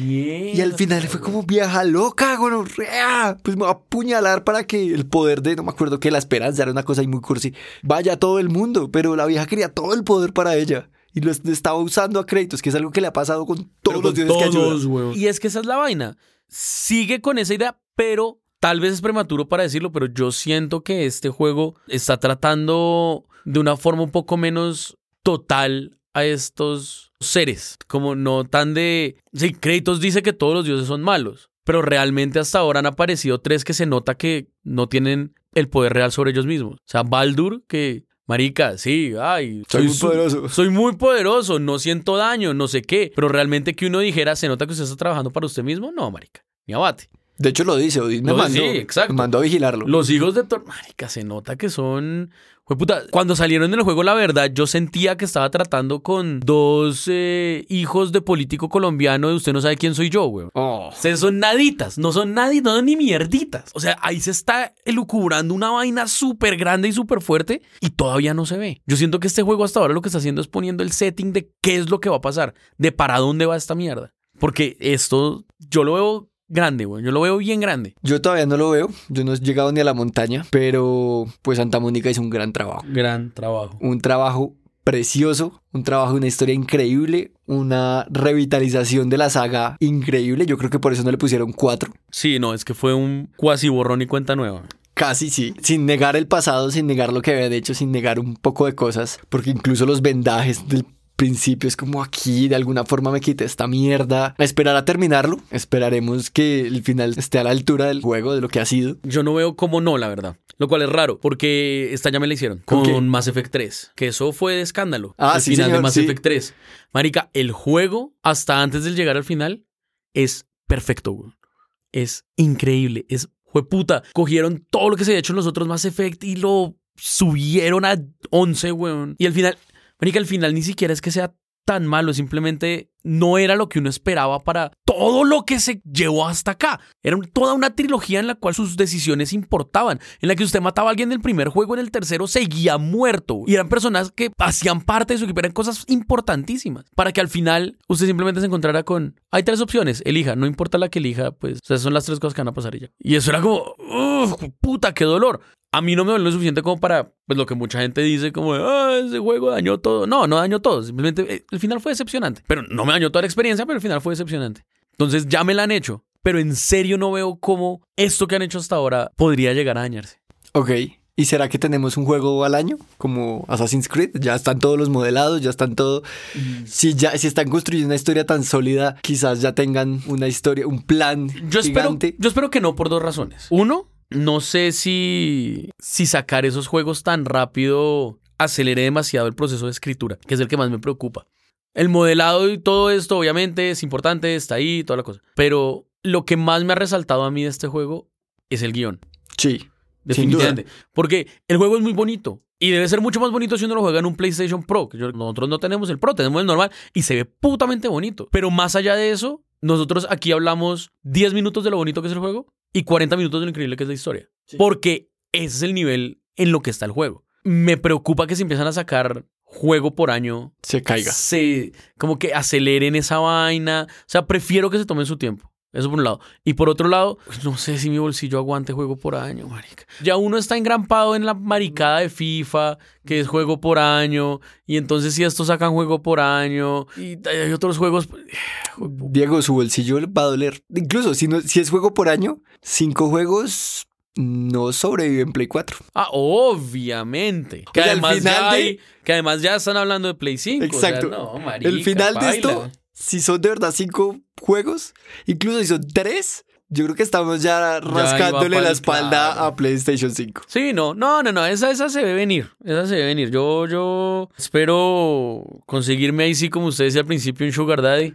Y al final fue como vieja loca, gonorrea. Pues me va a apuñalar para que el poder de, no me acuerdo qué, la esperanza era una cosa ahí muy cursi, vaya a todo el mundo. Pero la vieja quería todo el poder para ella. Y lo estaba usando a Kratos, que es algo que le ha pasado con todos los dioses que ayudan. Weón. Y es que esa es la vaina. Sigue con esa idea, pero tal vez es prematuro para decirlo, pero yo siento que este juego está tratando de una forma un poco menos total a estos seres. Como no tan de... Sí, Kratos dice que todos los dioses son malos, pero realmente hasta ahora han aparecido 3 que se nota que no tienen el poder real sobre ellos mismos. O sea, Baldur, que... marica, sí, ay, soy muy poderoso. Soy muy poderoso, no siento daño, no sé qué. Pero realmente que uno dijera, ¿se nota que usted está trabajando para usted mismo? No, marica, ni abate. De hecho lo dice, Odín me mandó a vigilarlo. Los hijos de Thor, marica, se nota que son... Jueputa, cuando salieron en el juego, la verdad, yo sentía que estaba tratando con 2 hijos de político colombiano de usted no sabe quién soy yo, güey. Ustedes son naditas, no son ni mierditas. O sea, ahí se está elucubrando una vaina súper grande y súper fuerte y todavía no se ve. Yo siento que este juego hasta ahora lo que está haciendo es poniendo el setting de qué es lo que va a pasar, de para dónde va esta mierda. Porque esto, yo lo veo... grande, güey. Yo lo veo bien grande. Yo todavía no lo veo. Yo no he llegado ni a la montaña. Pero pues Santa Mónica hizo un gran trabajo. Gran trabajo. Un trabajo precioso. Un trabajo de una historia increíble. Una revitalización de la saga increíble. Yo creo que por eso no le pusieron 4. Sí, no, es que fue un cuasi borrón y cuenta nueva. Casi sí. Sin negar el pasado, sin negar lo que habían hecho, sin negar un poco de cosas. Porque incluso los vendajes del principio es como aquí de alguna forma me quité esta mierda. A esperar a terminarlo. Esperaremos que el final esté a la altura del juego, de lo que ha sido. Yo no veo cómo no, la verdad. Lo cual es raro, porque esta ya me la hicieron ¿Con qué? con Mass Effect 3, que eso fue de escándalo. Ah, el sí, final señor, de Mass sí. Effect 3. Marica, el juego, hasta antes de llegar al final, es perfecto, güey. Es increíble, es jueputa. Cogieron todo lo que se había hecho en los otros Mass Effect y lo subieron a 11, weón. Y al final, marica, al final ni siquiera es que sea tan malo, simplemente no era lo que uno esperaba para todo lo que se llevó hasta acá. Era toda una trilogía en la cual sus decisiones importaban, en la que usted mataba a alguien en el primer juego, en el tercero seguía muerto. Y eran personas que hacían parte de su equipo, eran cosas importantísimas, para que al final usted simplemente se encontrara con, hay 3 opciones, elija, no importa la que elija, pues, o sea, son las 3 cosas que van a pasar y ya. Y eso era como, puta, qué dolor. A mí no me dolió lo suficiente como para, pues, lo que mucha gente dice, como, ese juego dañó todo. No, no dañó todo. Simplemente el final fue decepcionante. Pero no me dañó toda la experiencia, pero el final fue decepcionante. Entonces ya me la han hecho. Pero en serio no veo cómo esto que han hecho hasta ahora podría llegar a dañarse. Ok. ¿Y será que tenemos un juego al año? Como Assassin's Creed. Ya están todos los modelados, ya están todo. Si están construyendo una historia tan sólida, quizás ya tengan una historia, un plan gigante. Yo espero que no, por 2 razones. Uno, no sé si sacar esos juegos tan rápido acelere demasiado el proceso de escritura, que es el que más me preocupa. El modelado y todo esto, obviamente, es importante, está ahí, toda la cosa. Pero lo que más me ha resaltado a mí de este juego es el guión. Sí. Definitivamente. Porque el juego es muy bonito. Y debe ser mucho más bonito si uno lo juega en un PlayStation Pro. Que nosotros no tenemos el Pro, tenemos el normal. Y se ve putamente bonito. Pero más allá de eso, nosotros aquí hablamos 10 minutos de lo bonito que es el juego y 40 minutos de lo increíble que es la historia. Sí. Porque ese es el nivel en lo que está el juego. Me preocupa que si empiezan a sacar juego por año, se caiga. Como que aceleren esa vaina. O sea, prefiero que se tomen su tiempo. Eso por un lado. Y por otro lado, no sé si mi bolsillo aguante juego por año, marica. Ya uno está engrampado en la maricada de FIFA, que es juego por año. Y entonces si estos sacan juego por año y hay otros juegos... Diego, su bolsillo va a doler. Incluso si es juego por año, 5 juegos no sobreviven en Play 4. Ah, obviamente. Que además ya están hablando de Play 5. Exacto. O sea, no, marica, el final baila. de esto, si son de verdad 5 juegos, incluso si son 3, yo creo que estamos ya rascándole la espalda a PlayStation 5. Sí, no, esa se ve venir. Esa se ve venir. Yo espero conseguirme ahí, sí, como usted decía al principio, un Sugar Daddy.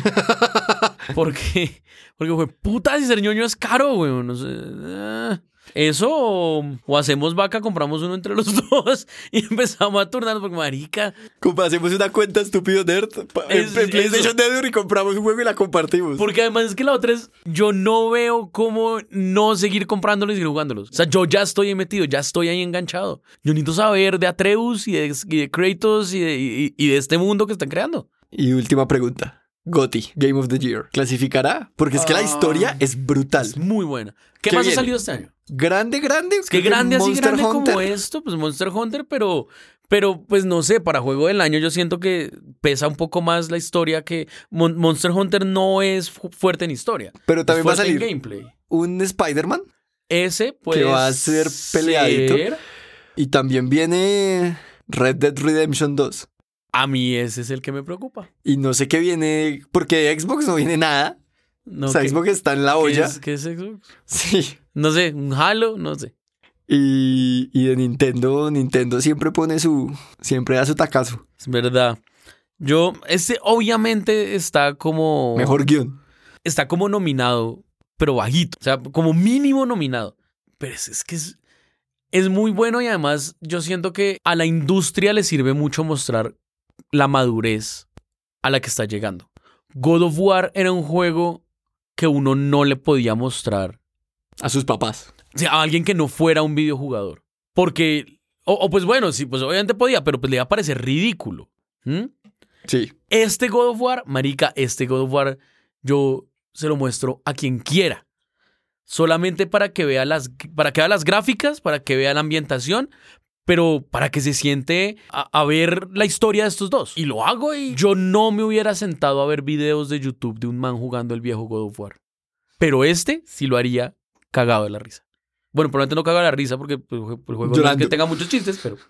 Porque güey, puta, si ser ñoño es caro, güey. No sé. Eso, o hacemos vaca, compramos uno entre los dos y empezamos a turnarnos, porque marica. Como hacemos una cuenta estúpido nerd en PlayStation Network y compramos un juego y la compartimos. Porque además es que la otra es, yo no veo cómo no seguir comprándolos y seguir jugándolos. O sea, yo ya estoy ahí metido, ya estoy ahí enganchado. Yo necesito saber de Atreus y de Kratos y de este mundo que están creando. Y última pregunta. GOTY, Game of the Year. ¿Clasificará? Porque es que la historia es brutal. Es muy buena. ¿Qué más ha salido este año? Grande. Es que grande, así grande Hunter. como esto, pues Monster Hunter, pero pues no sé, para juego del año yo siento que pesa un poco más la historia que... Monster Hunter no es fuerte en historia. Pero también va a salir en gameplay. Un Spider-Man. Ese puede que va a ser peleadito. Y también viene Red Dead Redemption 2. A mí ese es el que me preocupa. Y no sé qué viene, porque de Xbox no viene nada. No, o sea, Xbox está en la olla. ¿Qué es Xbox? Sí. No sé, un Halo, no sé. Y de Nintendo siempre da su tacazo. Es verdad. Obviamente está como... Mejor guión. Está como nominado, pero bajito. O sea, como mínimo nominado. Pero es que es muy bueno y además yo siento que a la industria le sirve mucho mostrar la madurez a la que está llegando. God of War era un juego que uno no le podía mostrar a sus papás. O sea, a alguien que no fuera un videojugador. Porque, pues bueno, sí, pues obviamente podía, pero pues le iba a parecer ridículo. Sí. Este God of War, marica, yo se lo muestro a quien quiera. Solamente para que vea las gráficas, para que vea la ambientación, pero para que se siente a ver la historia de estos dos. Y lo hago y yo no me hubiera sentado a ver videos de YouTube de un man jugando el viejo God of War. Pero sí lo haría cagado de la risa. Bueno, probablemente no cagado de la risa porque el juego no es que tenga muchos chistes,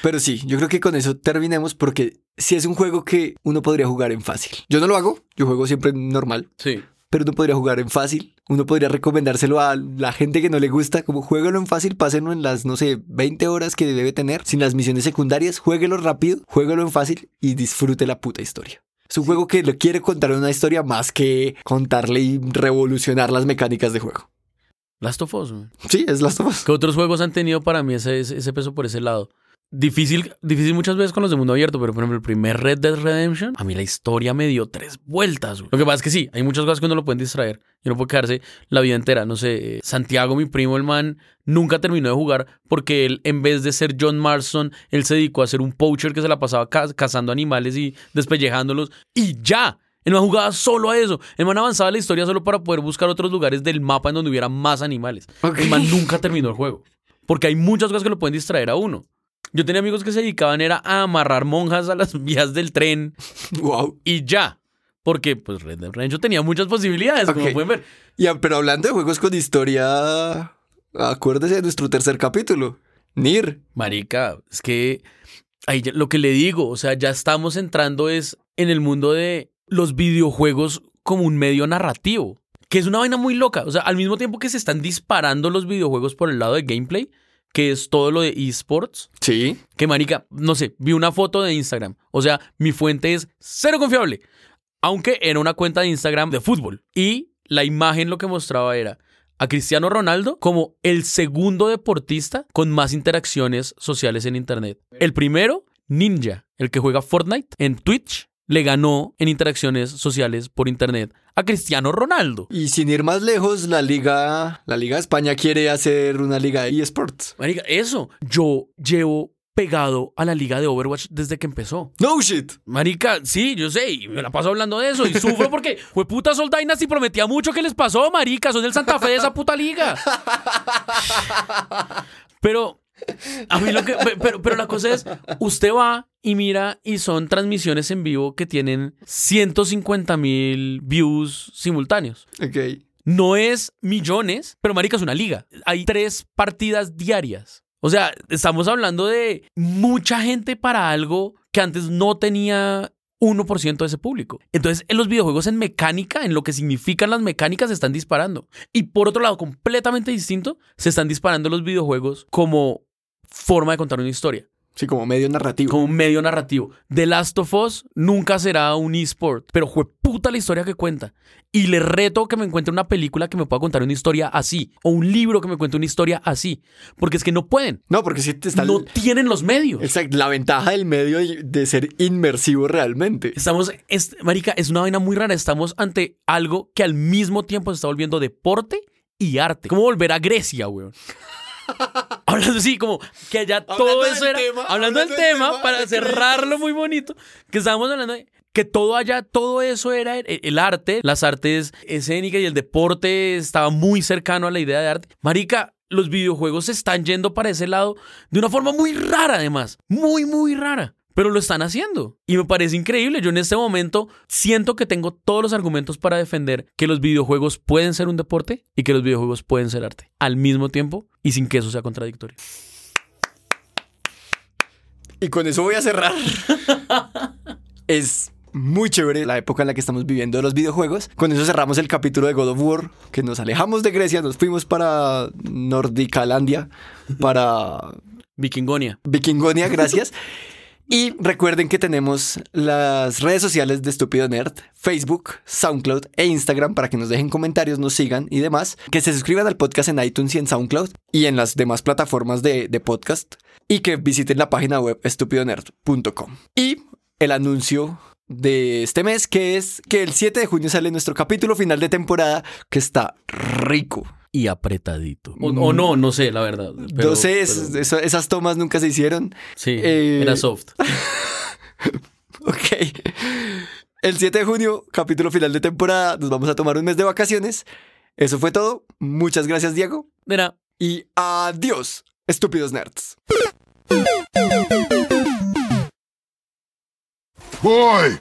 Pero sí, yo creo que con eso terminemos porque si es un juego que uno podría jugar en fácil. Yo no lo hago, yo juego siempre en normal. Sí. Pero uno podría jugar en fácil. Uno podría recomendárselo a la gente que no le gusta. Como juéguelo en fácil, pásenlo en las, no sé, 20 horas que debe tener. Sin las misiones secundarias, juéguelo rápido, juéguelo en fácil y disfrute la puta historia. Es un juego que le quiere contar una historia más que contarle y revolucionar las mecánicas de juego. Last of Us, güey. Sí, es Last of Us. ¿Qué otros juegos han tenido para mí ese peso por ese lado? Difícil muchas veces con los de mundo abierto, pero por ejemplo el primer Red Dead Redemption, a mí la historia me dio 3 vueltas, güey. Lo que pasa es que sí, hay muchas cosas que uno lo pueden distraer y uno puede quedarse la vida entera. No sé, Santiago, mi primo, el man, nunca terminó de jugar porque él, en vez de ser John Marston, él se dedicó a ser un poacher que se la pasaba cazando animales y despellejándolos y ya. El man jugaba solo a eso. El man avanzaba la historia solo para poder buscar otros lugares del mapa en donde hubiera más animales. Okay. El man nunca terminó el juego. Porque hay muchas cosas que lo pueden distraer a uno. Yo tenía amigos que se dedicaban era a amarrar monjas a las vías del tren. Wow. Y ya. Porque pues Red Dead Redemption tenía muchas posibilidades, como pueden ver. Pero hablando de juegos con historia, acuérdese de nuestro tercer capítulo. Nier. Marica, es que ahí lo que le digo, o sea, ya estamos entrando es en el mundo de los videojuegos como un medio narrativo, que es una vaina muy loca. O sea, al mismo tiempo que se están disparando los videojuegos por el lado de gameplay, que es todo lo de eSports. Sí. Que marica, no sé, vi una foto de Instagram. O sea, mi fuente es cero confiable. Aunque era una cuenta de Instagram de fútbol. Y la imagen lo que mostraba era a Cristiano Ronaldo como el segundo deportista con más interacciones sociales en internet. El primero, Ninja, el que juega Fortnite en Twitch, le ganó en interacciones sociales por internet a Cristiano Ronaldo. Y sin ir más lejos, la Liga de España quiere hacer una liga de eSports. Marica, eso. Yo llevo pegado a la liga de Overwatch desde que empezó. No shit. Marica, sí, yo sé, y me la paso hablando de eso y sufro porque fue puta Sol Dynasty, prometía mucho que les pasó, marica, son el Santa Fe de esa puta liga. Pero a mí pero la cosa es, usted va y mira y son transmisiones en vivo que tienen 150,000 views simultáneos. Ok. No es millones, pero marica, es una liga. Hay 3 partidas diarias. O sea, estamos hablando de mucha gente para algo que antes no tenía 1% de ese público. Entonces, en los videojuegos en mecánica, en lo que significan las mecánicas, se están disparando. Y por otro lado, completamente distinto, se están disparando los videojuegos como forma de contar una historia. Sí, como medio narrativo. Como un medio narrativo. The Last of Us nunca será un eSport, pero jueputa la historia que cuenta. Y le reto que me encuentre una película que me pueda contar una historia así. O un libro que me cuente una historia así. Porque es que no pueden. No, porque si te están... No tienen los medios. Exacto, la ventaja del medio de ser inmersivo realmente. Marica, es una vaina muy rara. Estamos ante algo que al mismo tiempo se está volviendo deporte y arte. Como volver a Grecia, weón. Hablando así, como que allá todo eso era... Hablando del tema, para cerrarlo muy bonito, que estábamos hablando de que todo eso era el arte, las artes escénicas y el deporte estaba muy cercano a la idea de arte. Marica, los videojuegos se están yendo para ese lado de una forma muy rara, además. Muy, muy rara. Pero lo están haciendo. Y me parece increíble. Yo en este momento siento que tengo todos los argumentos para defender que los videojuegos pueden ser un deporte y que los videojuegos pueden ser arte. Al mismo tiempo y sin que eso sea contradictorio. Y con eso voy a cerrar. Es muy chévere la época en la que estamos viviendo de los videojuegos. Con eso cerramos el capítulo de God of War, que nos alejamos de Grecia, nos fuimos para Nordicalandia, para... Vikingonia, gracias. Y recuerden que tenemos las redes sociales de Estúpido Nerd, Facebook, SoundCloud e Instagram para que nos dejen comentarios, nos sigan y demás. Que se suscriban al podcast en iTunes y en SoundCloud y en las demás plataformas de podcast. Y que visiten la página web estupidonerd.com. Y el anuncio de este mes, que es que el 7 de junio sale nuestro capítulo final de temporada, que está rico. Y apretadito. O no sé, la verdad. Pero, no sé, esas tomas nunca se hicieron. Sí, era soft. Ok. El 7 de junio, capítulo final de temporada. Nos vamos a tomar un mes de vacaciones. Eso fue todo. Muchas gracias, Diego. Mira. Y adiós, estúpidos nerds. Boy!